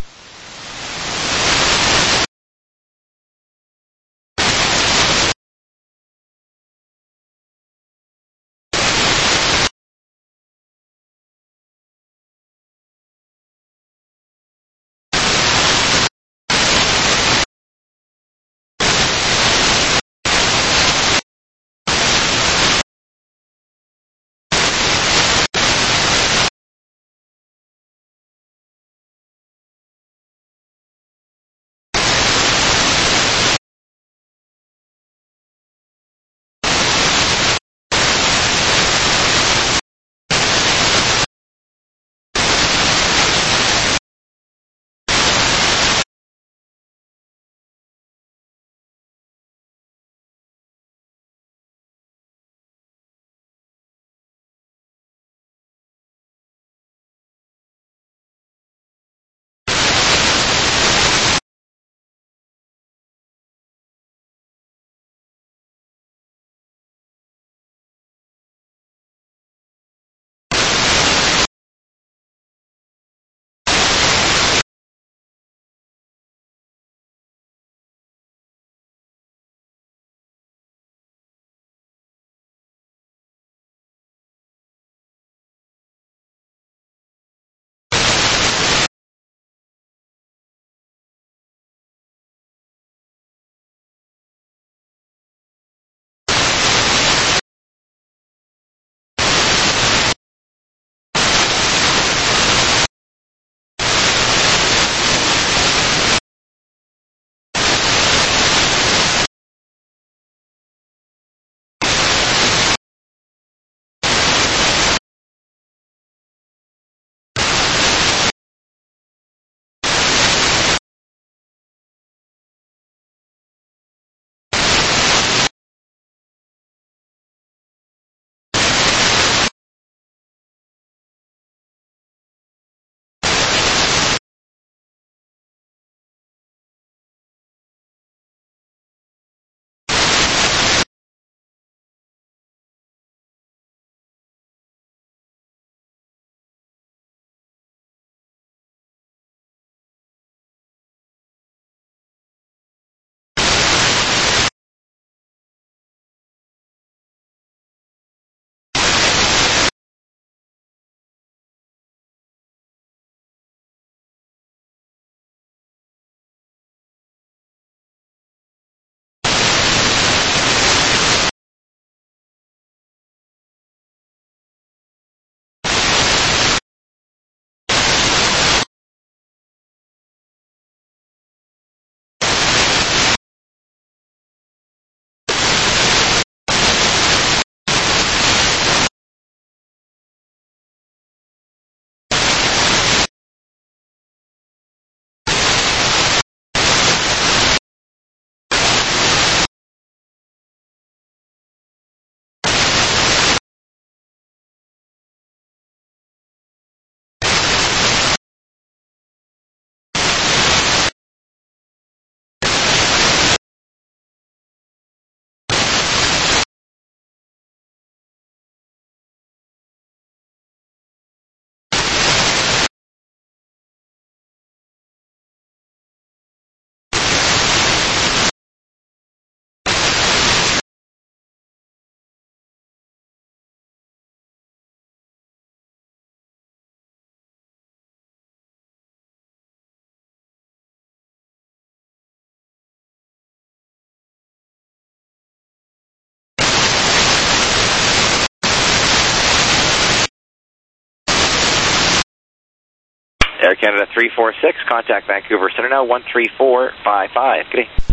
Air Canada three four six, contact Vancouver Center now, one three four five five. Good day.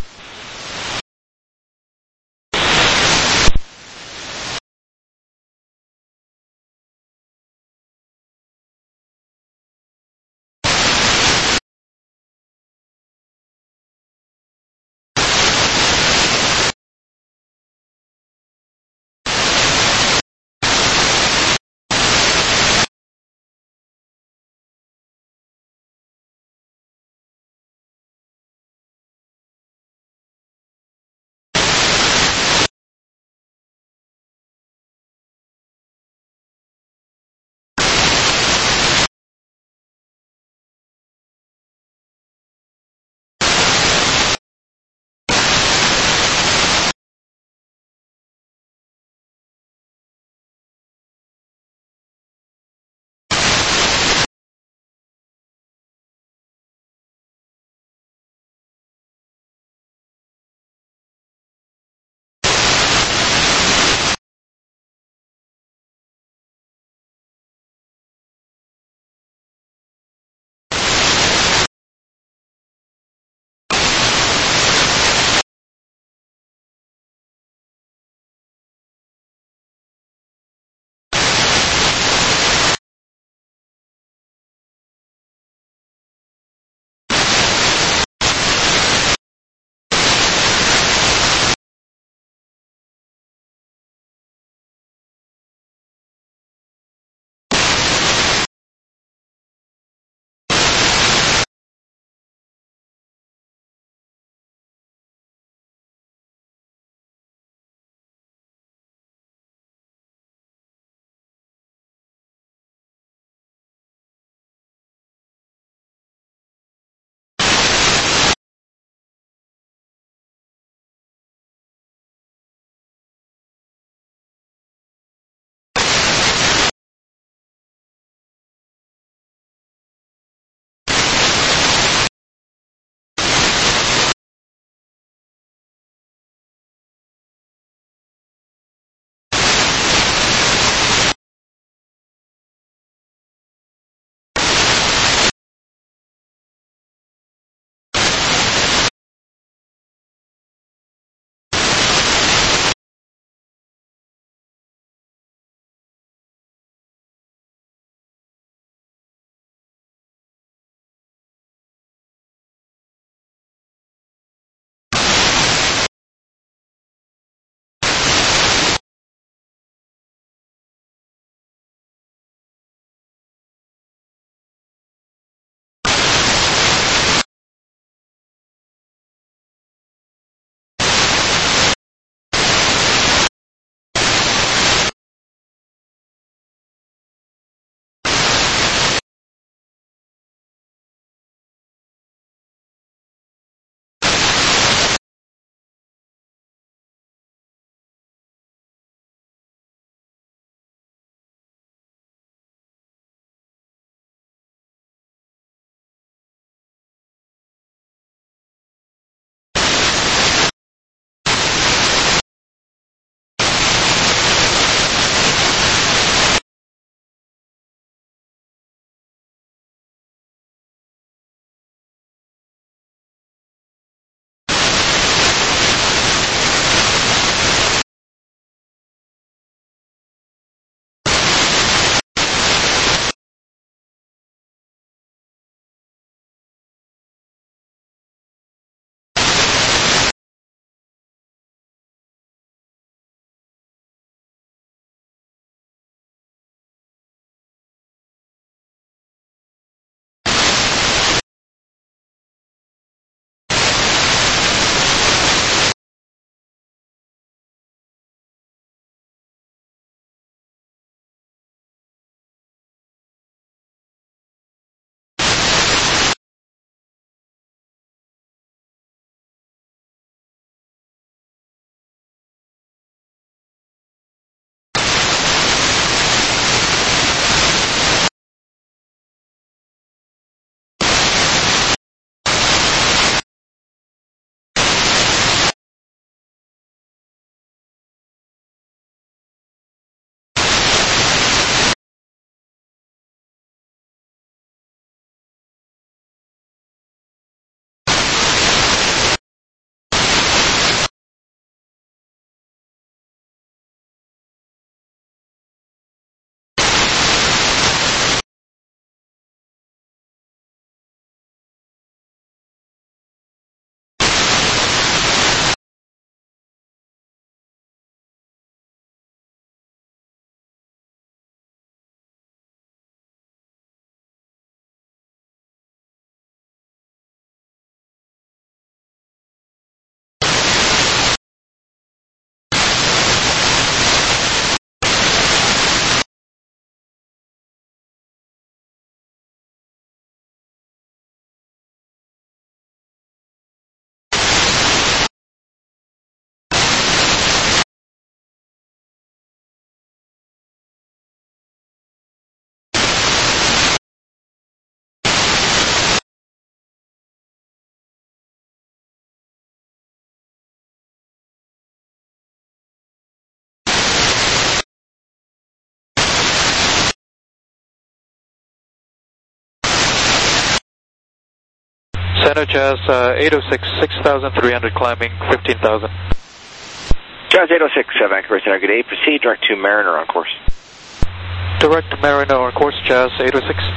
Center, Jazz uh, eight oh six, six thousand three hundred climbing, fifteen thousand. Jazz eight oh six, uh, Vancouver Center, good day. Proceed direct to Mariner on course. Direct to Mariner on course, Jazz eight oh six.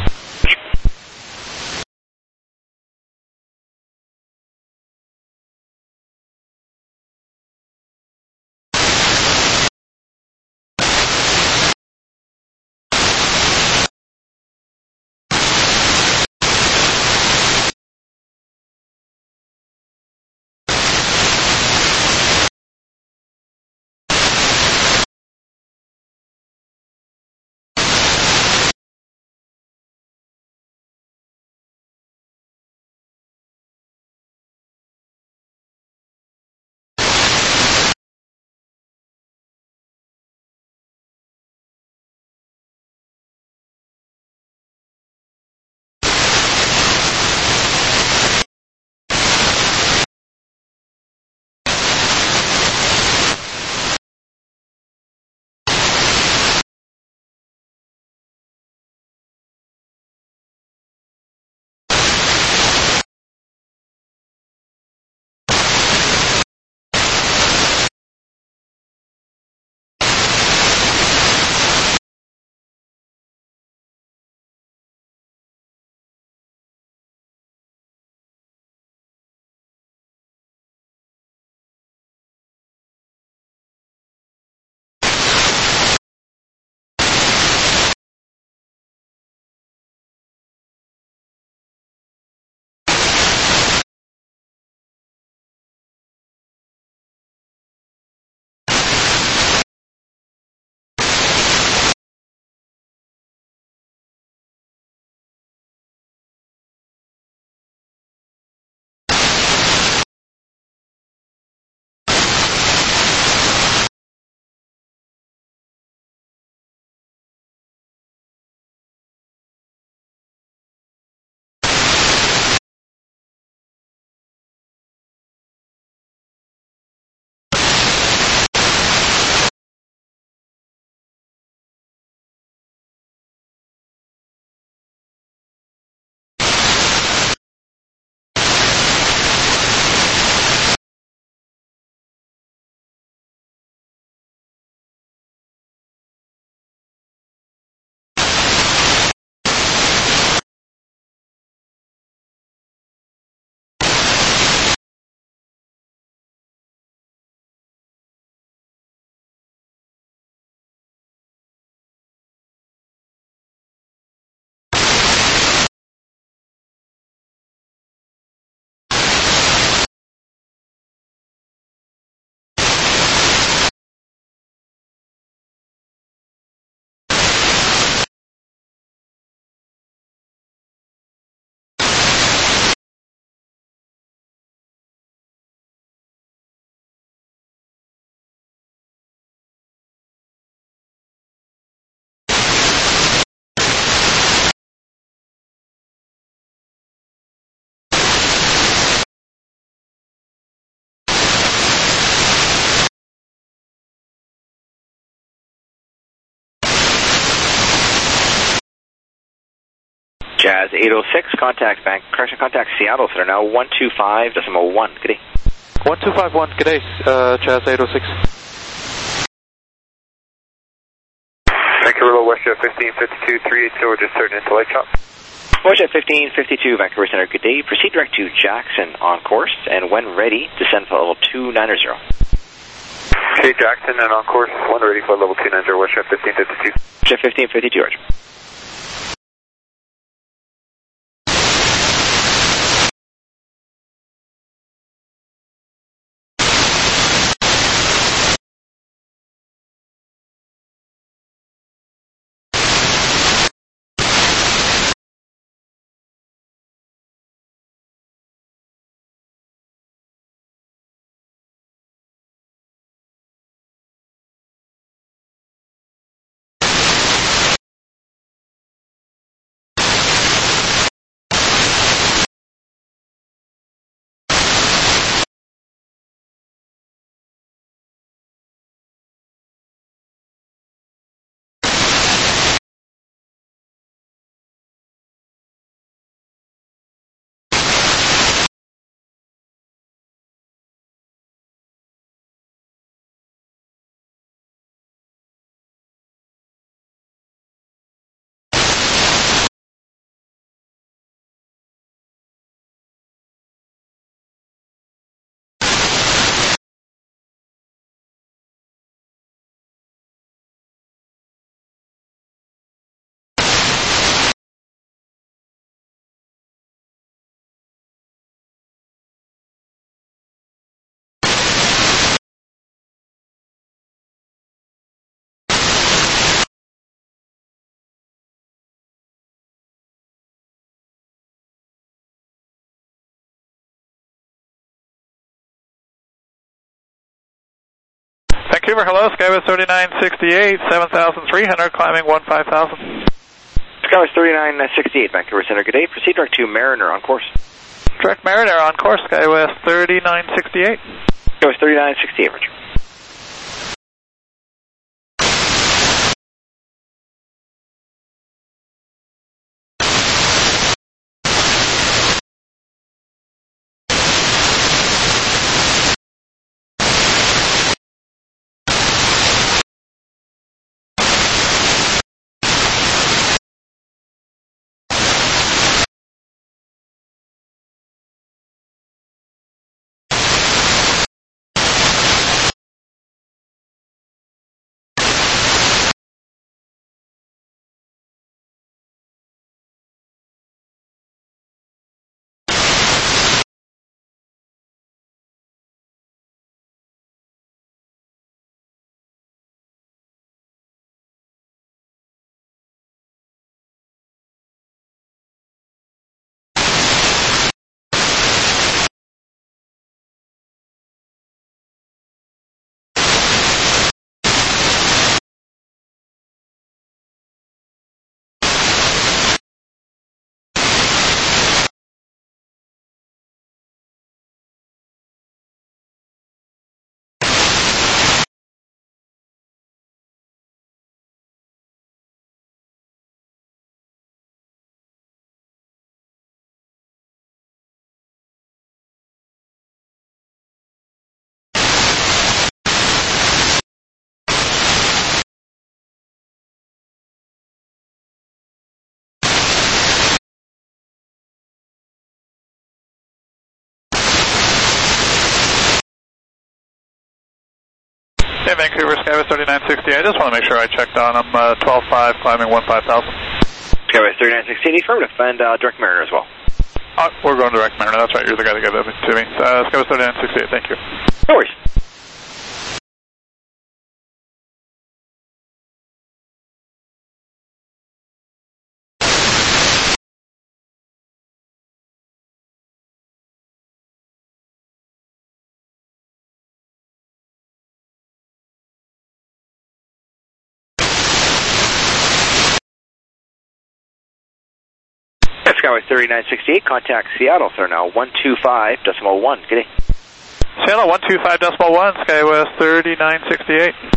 Jazz eight oh six, contact bank, correction, contact Seattle Center now, one two five decimal one, good day. one two five one, good day, uh, Jazz eight oh six. Vancouver Low, WestJet fifteen fifty-two, three eighty, we're just starting into light chop. WestJet fifteen fifty-two, Vancouver Center, good day. Proceed direct to Jackson on course, and when ready, descend for level two ninety. Okay, Jackson, and on course, when ready for level two ninety, WestJet fifteen fifty-two. WestJet fifteen fifty-two, Roger. Vancouver, hello, Skywest thirty-nine sixty-eight, seven thousand three hundred, climbing one five thousand. Skywest thirty-nine sixty-eight, Vancouver Center, good day. Proceed direct to Mariner on course. Direct Mariner on course, Skywest thirty-nine sixty-eight. Skywest thirty-nine sixty-eight, Roger. Hey, Vancouver, Skywest thirty-nine sixty-eight. I just want to make sure I checked on them. Uh, twelve five, climbing one five thousand. Skywest thirty-nine sixty-eight, affirmative, and uh, direct Mariner as well. Uh, we're going direct Mariner, that's right. You're the guy that gave that to me. Uh, Skywest thirty-nine sixty-eight, thank you. No worries. Skywest thirty-nine sixty-eight, contact Seattle, sir, now one two five decimal one, good day. Seattle one two five decimal one, Skywest thirty-nine sixty-eight.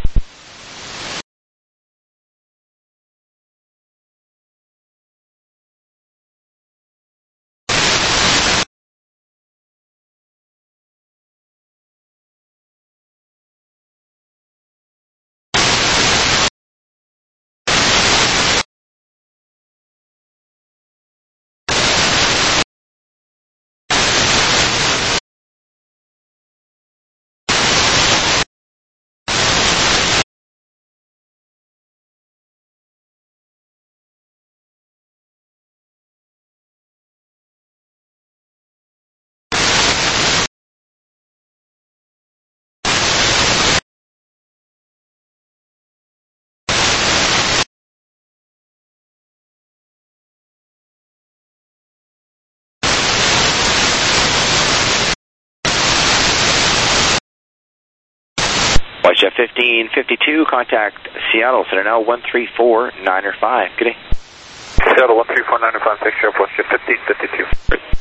Whitejet fifteen fifty-two, contact Seattle, center now one three four nine five, good day. Seattle one three four nine five, six zero, Whitejet fifteen fifty-two.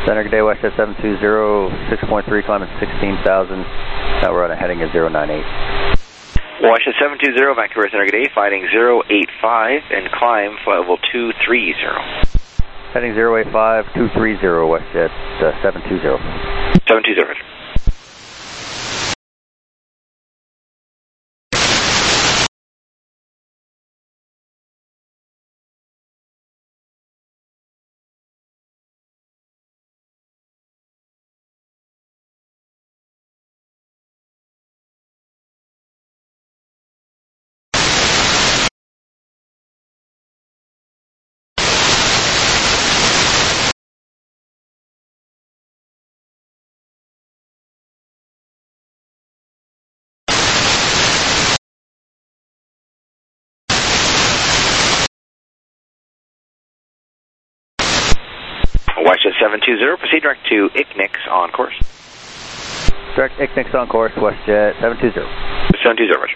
Center, good day, WestJet seven two zero, six point three, climbing sixteen thousand. Now we're on a heading at zero nine eight. WestJet seven two zero, Vancouver Center, good day, fighting zero eight five and climb flight level two three zero. Heading zero eight five, two three zero, WestJet uh, seven two zero. seven two zero. WestJet seven two zero, proceed direct to I C N I X on course. Direct I C N I X on course, WestJet seven two zero. seven two zero, Roger.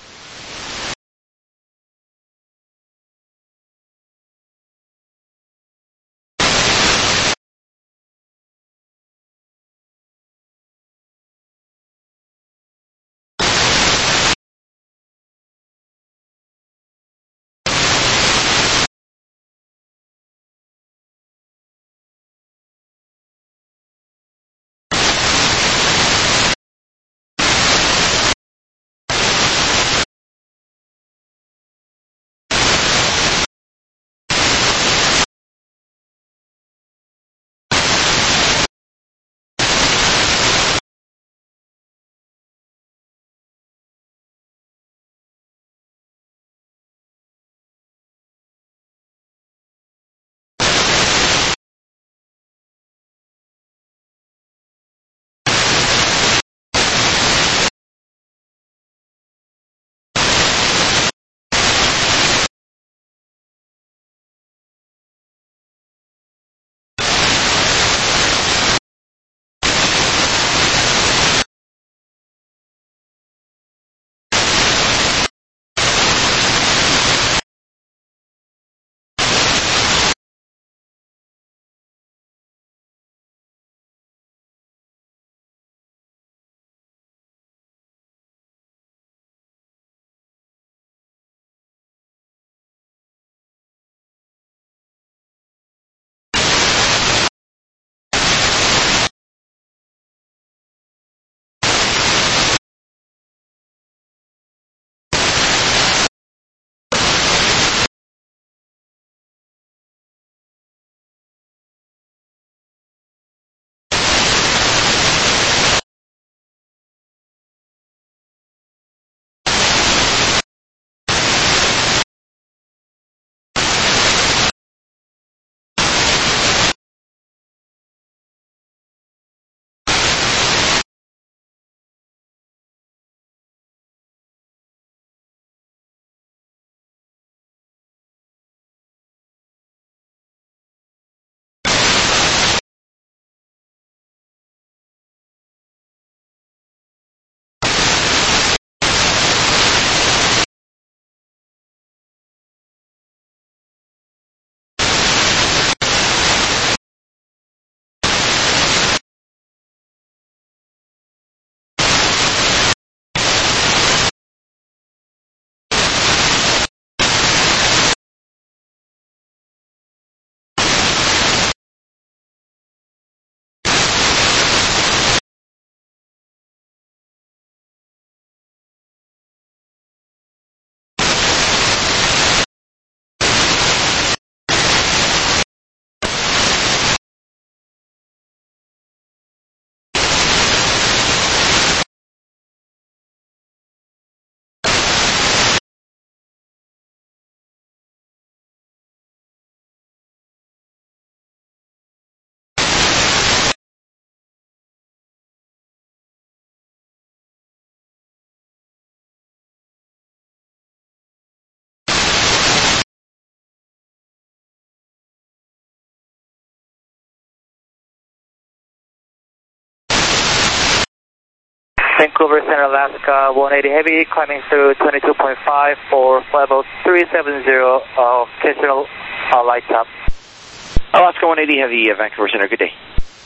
Vancouver Center, Alaska, one eighty Heavy, climbing through twenty-two point five for flight level three seven zero, uh, occasional uh, light top. Alaska one eighty Heavy, uh, Vancouver Center, good day.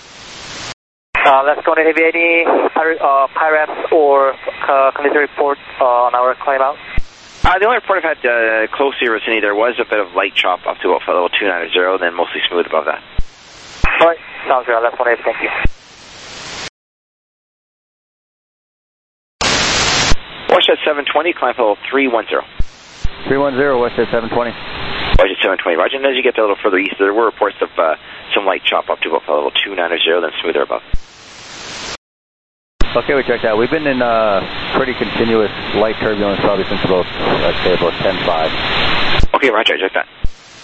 Uh, let's go to heavy. Any uh, Pyreps or uh, committee report uh, on our climb out? Uh, the only report I've had uh, close to your vicinity, there was a bit of light chop up to about flight level two ninety, then mostly smooth above that. All right, sounds good. Left one eight, thank you. WestJet seven twenty, climb level three one zero. three one zero, WestJet seven twenty. WestJet seven twenty, roger. And as you get a little further east, there were reports of uh, some light chop up to about flight level two ninety, then smoother above. Okay, we checked out. We've been in uh, pretty continuous light turbulence probably since about, I'd say, about ten five. Okay, roger, I checked that.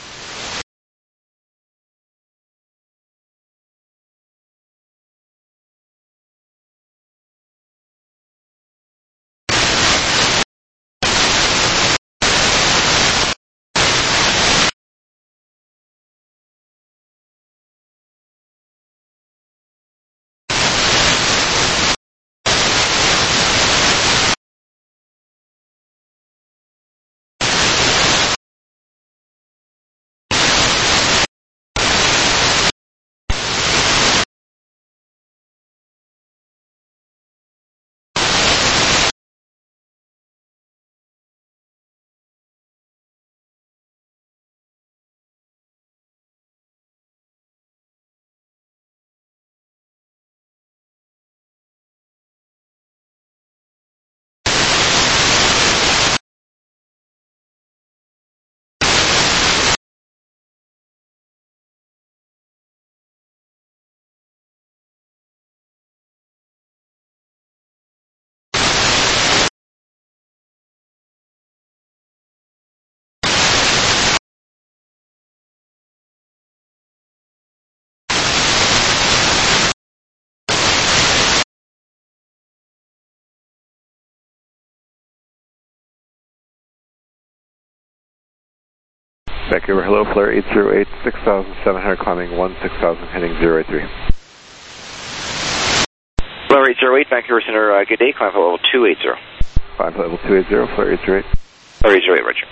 Vancouver, hello, flare eight zero eight, six thousand seven hundred, climbing one six thousand, heading zero eight three. Flare eight zero eight, Vancouver Center, uh, good day, climb level two eighty. Climb level two eighty, flare eight zero eight. Flare eight zero eight, roger.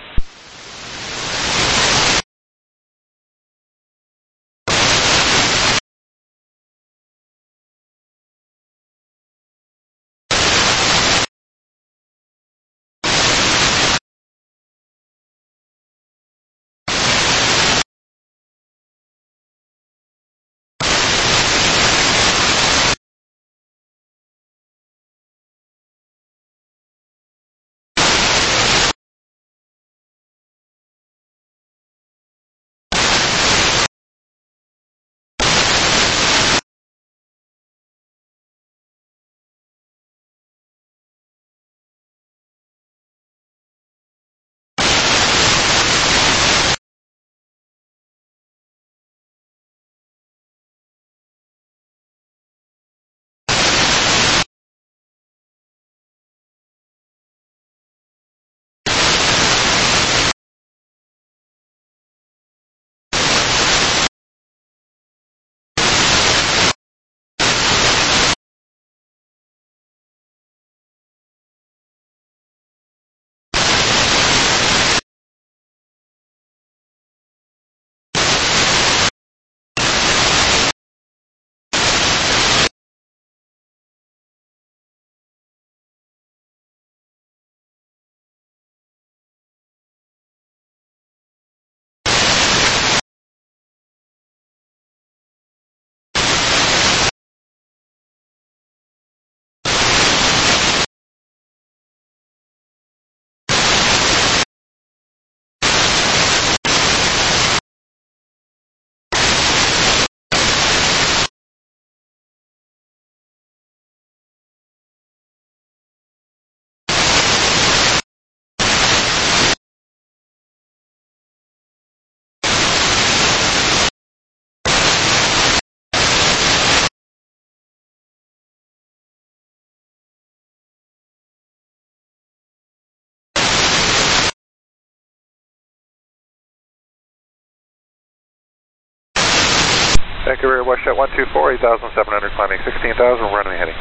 Vancouver, WestJet one two four, eight thousand seven hundred, climbing sixteen thousand, runway heading.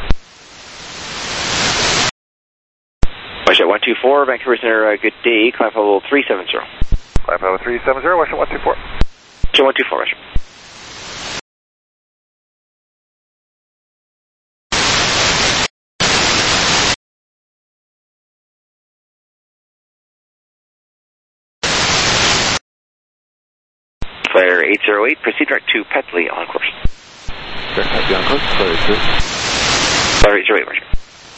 WestJet one two four, Vancouver Center, uh, good day, climb level three seventy. Climb level three seventy, WestJet one two four. WestJet one two four, Roger. Flyer eight zero eight, proceed direct to Petley on course. Direct Petley on course, Flyer eight zero eight. Flyer eight zero eight, roger.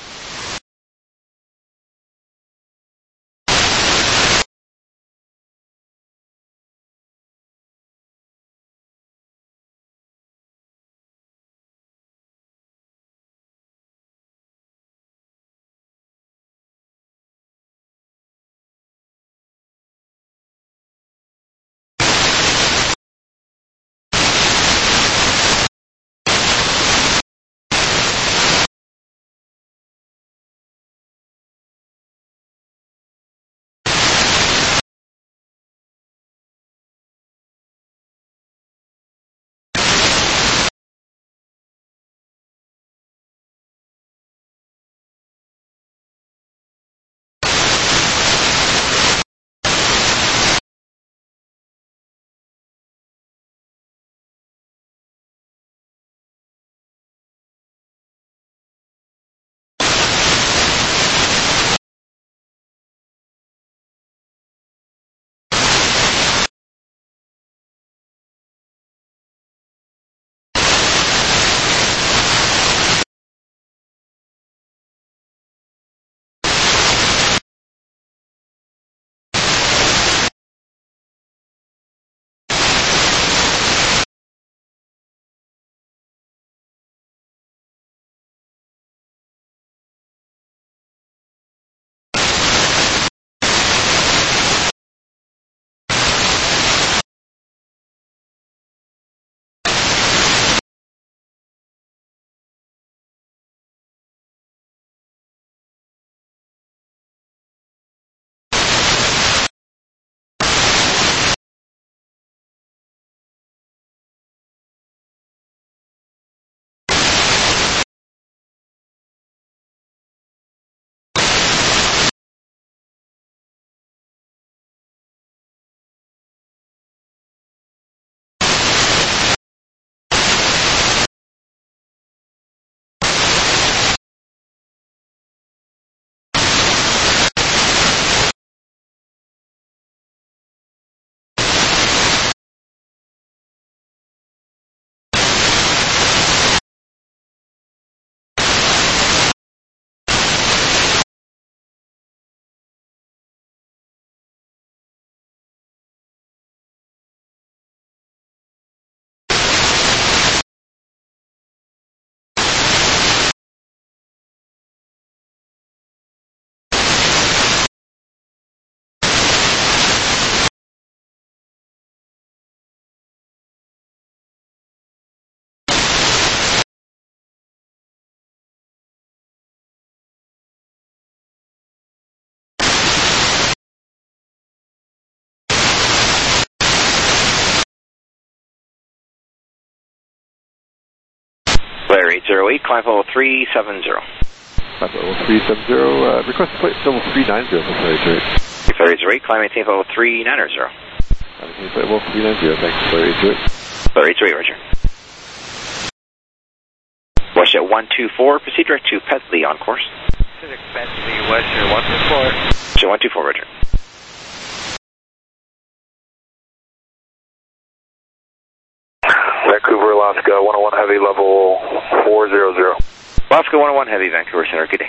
Flyer eight zero eight, climb level three seven zero. Climb level three seven zero, uh, request flight level three nine zero for Flyer eight zero eight. Flyer eight zero eight, climb maintain level three nine zero. Maintain flight level three nine zero, thanks, Flyer eight zero eight. Flyer eight zero eight, roger. Westjet one two four, proceed direct to Petley on course. Pacific Petley, Westjet one two four. Westjet one two four, roger. Vancouver, Alaska, one oh one Heavy, level four zero zero. Alaska one oh one Heavy, Vancouver Center, good day.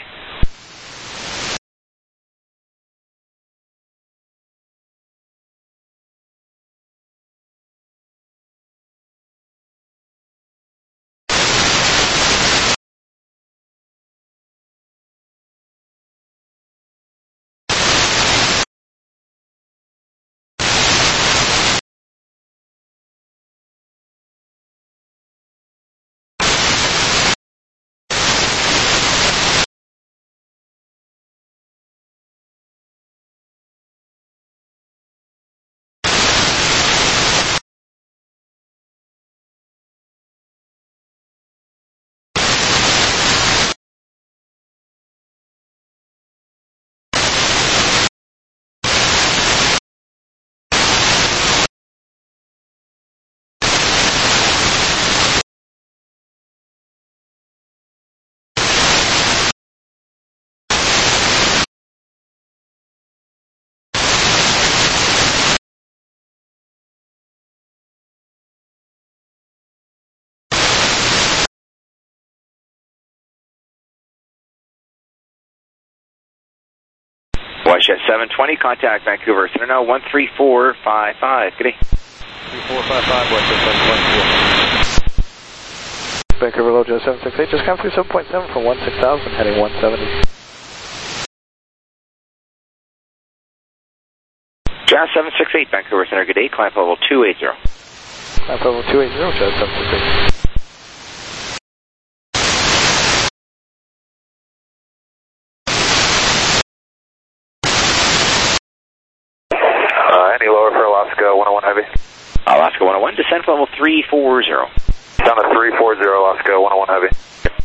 seven twenty, contact Vancouver Center now, one three four five five. Good day. three four five five, West seven twenty. Vancouver low, Jazz seven six eight, just come through seven point seven from one six thousand, heading one seventy. Jazz seven six eight, Vancouver Center, good day, climb level two eighty. Climb level two eighty, Jazz seven six eight. Uh, any lower for Alaska one oh one Heavy? Alaska one oh one, descent level three four zero. Down to three four zero, Alaska one oh one Heavy.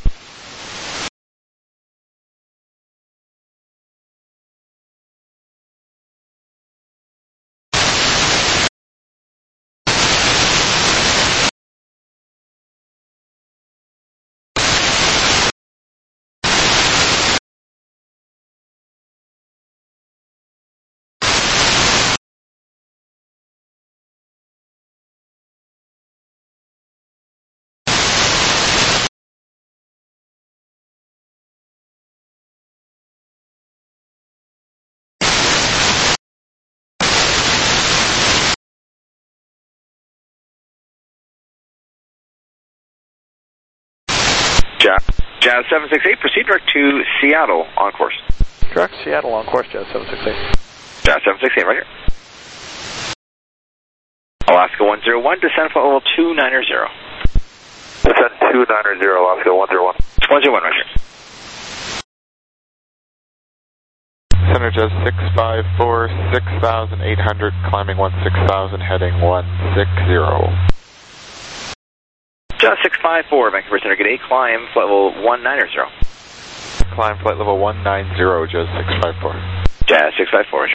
Jazz seven six eight, proceed direct to Seattle on course. Direct Seattle on course, Jazz seven six eight. Jazz seven six eight, right here. Alaska one oh one, descent flight level two ninety. Descent two ninety, Alaska one oh one. one oh one, right here. Center Jazz six five four, six thousand eight hundred, climbing one six thousand, heading one six zero. Jazz six five four, Vancouver Center, good day, climb flight level one ninety. Climb flight level one ninety, Jazz six five four. Jazz six five four, Roger.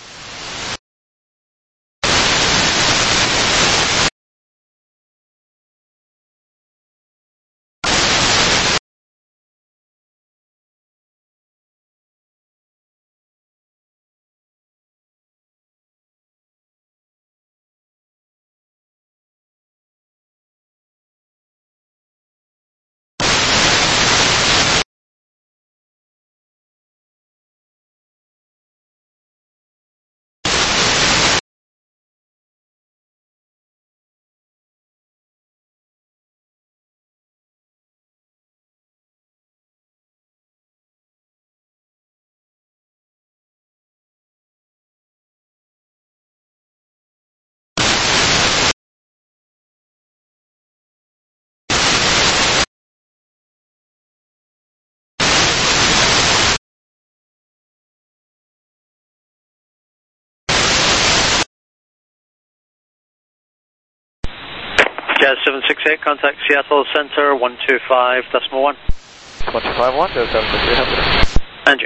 Jazz seven six eight, contact Seattle Center one two five decimal one. one two five one, Jazz seven six eight, and you.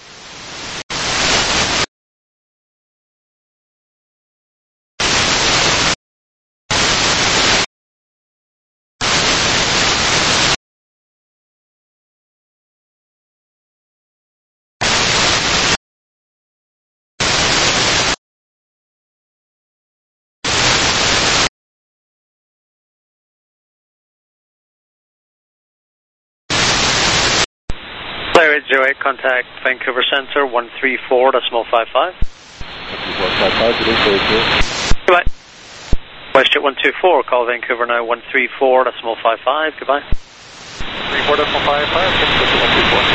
Player eight zero eight, contact Vancouver Center one three four decimal five five. one three four five five, good day, Goodbye. WestJet one two four, call Vancouver now one three four decimal five five. Goodbye. three four decimal five five, six one two four.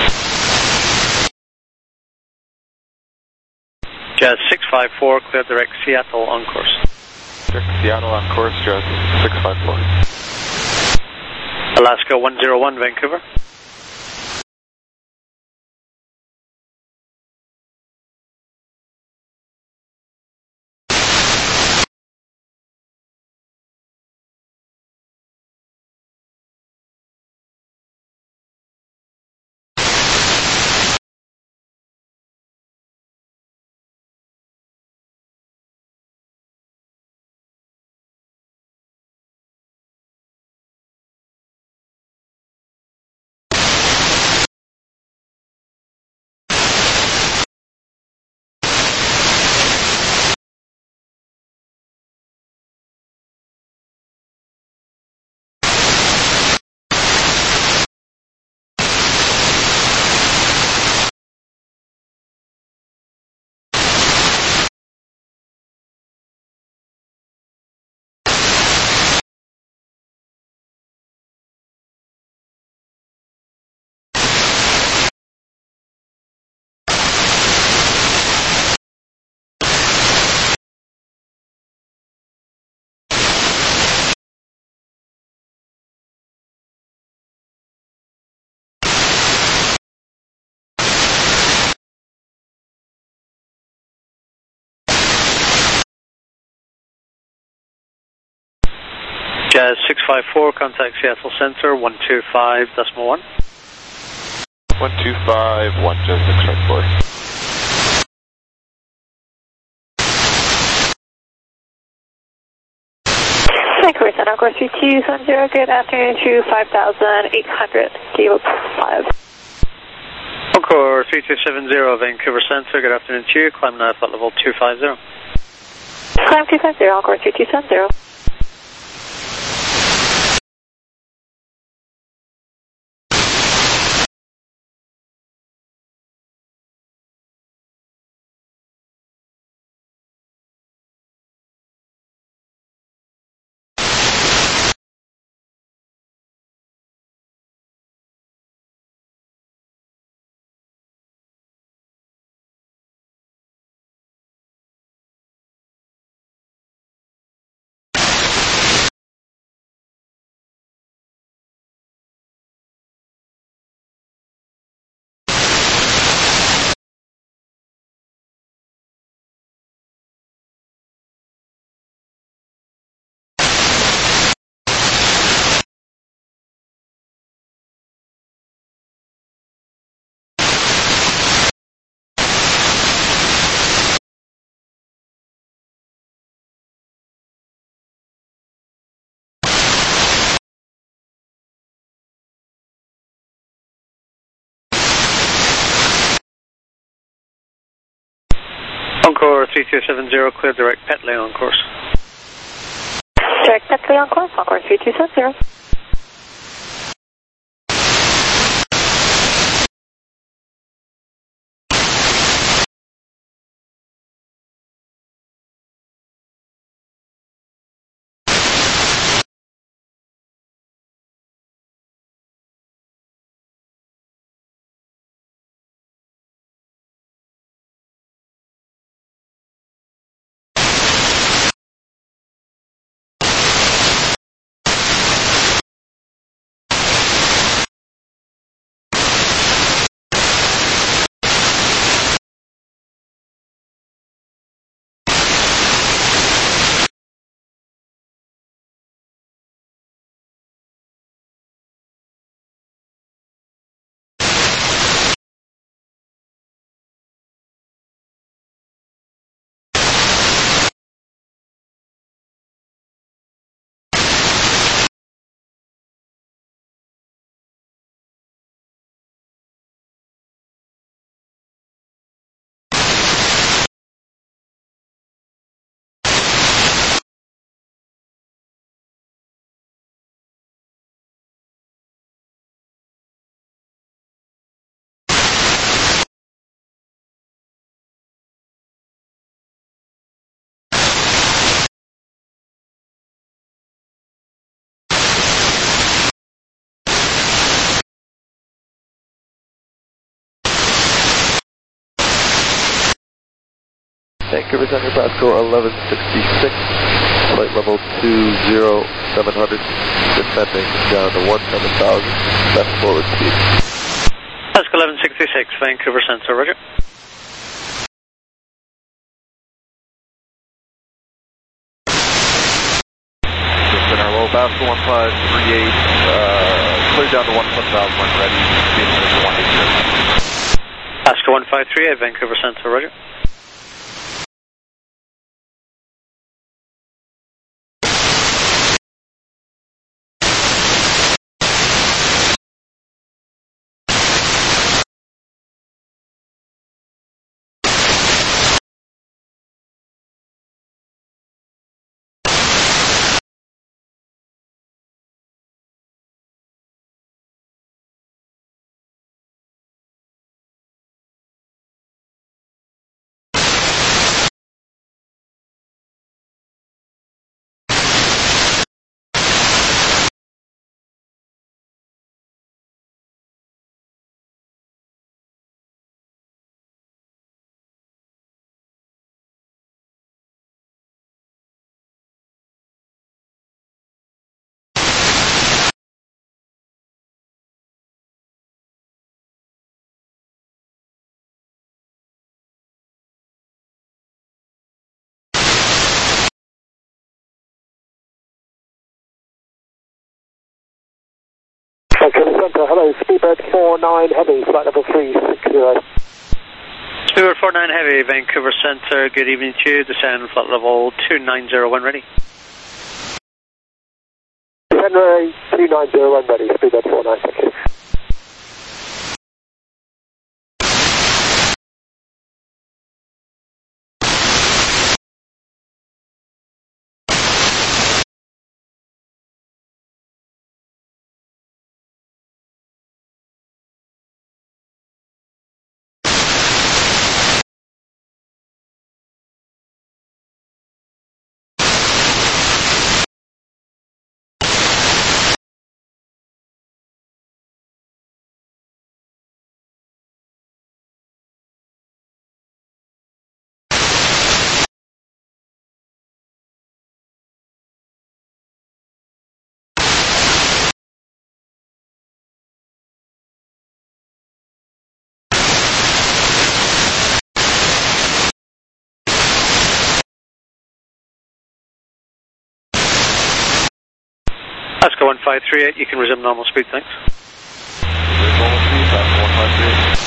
Jazz six five four, clear direct Seattle on course. Direct Seattle on course, Jazz six five four. Alaska one oh one, Vancouver. Jazz six five four, contact Seattle Center, one two five decimal one. one two five, one Jazz six five four. Vancouver Center, Encore three two seven zero, good afternoon to five thousand eight hundred, Gable five. Encore three two seven zero, Vancouver Center, good afternoon to you, climb now flight level two five zero. Climb two five zero, Encore three two seven zero. Encore three two seven zero, clear direct Petley on course. Direct Petley on course, Encore three two seven zero. Vancouver Center, Brasco eleven sixty-six, flight level two zero seven hundred, descending down to one seven thousand, left forward speed. Brasco eleven sixty-six, Vancouver Center, roger. Center, low Brasco one five three eight, uh, clear down to one seven thousand when ready, speed to one eight zero. Brasco one five three eight, Vancouver Center, roger. Vancouver Centre, hello, Speedbird four nine Heavy, flight level three sixty. Speedbird four nine Heavy, Vancouver Centre, good evening to you, descend flight level two nine zero one ready. Henry two nine zero one ready, Speedbird four nine, thank you. Alaska one five three eight, you can resume normal speed, thanks. Normal speed, Alaska one five three eight.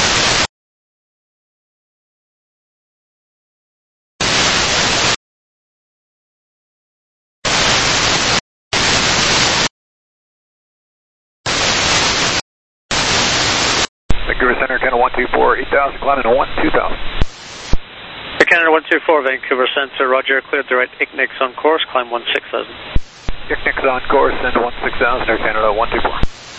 Vancouver Center, Canada one two four, eight thousand, climbing one two thousand. Canada one two four, Vancouver Centre, roger, cleared direct I C N I X on course, climb one six thousand. I C N I X on course, and one six thousand, Air Canada one two four.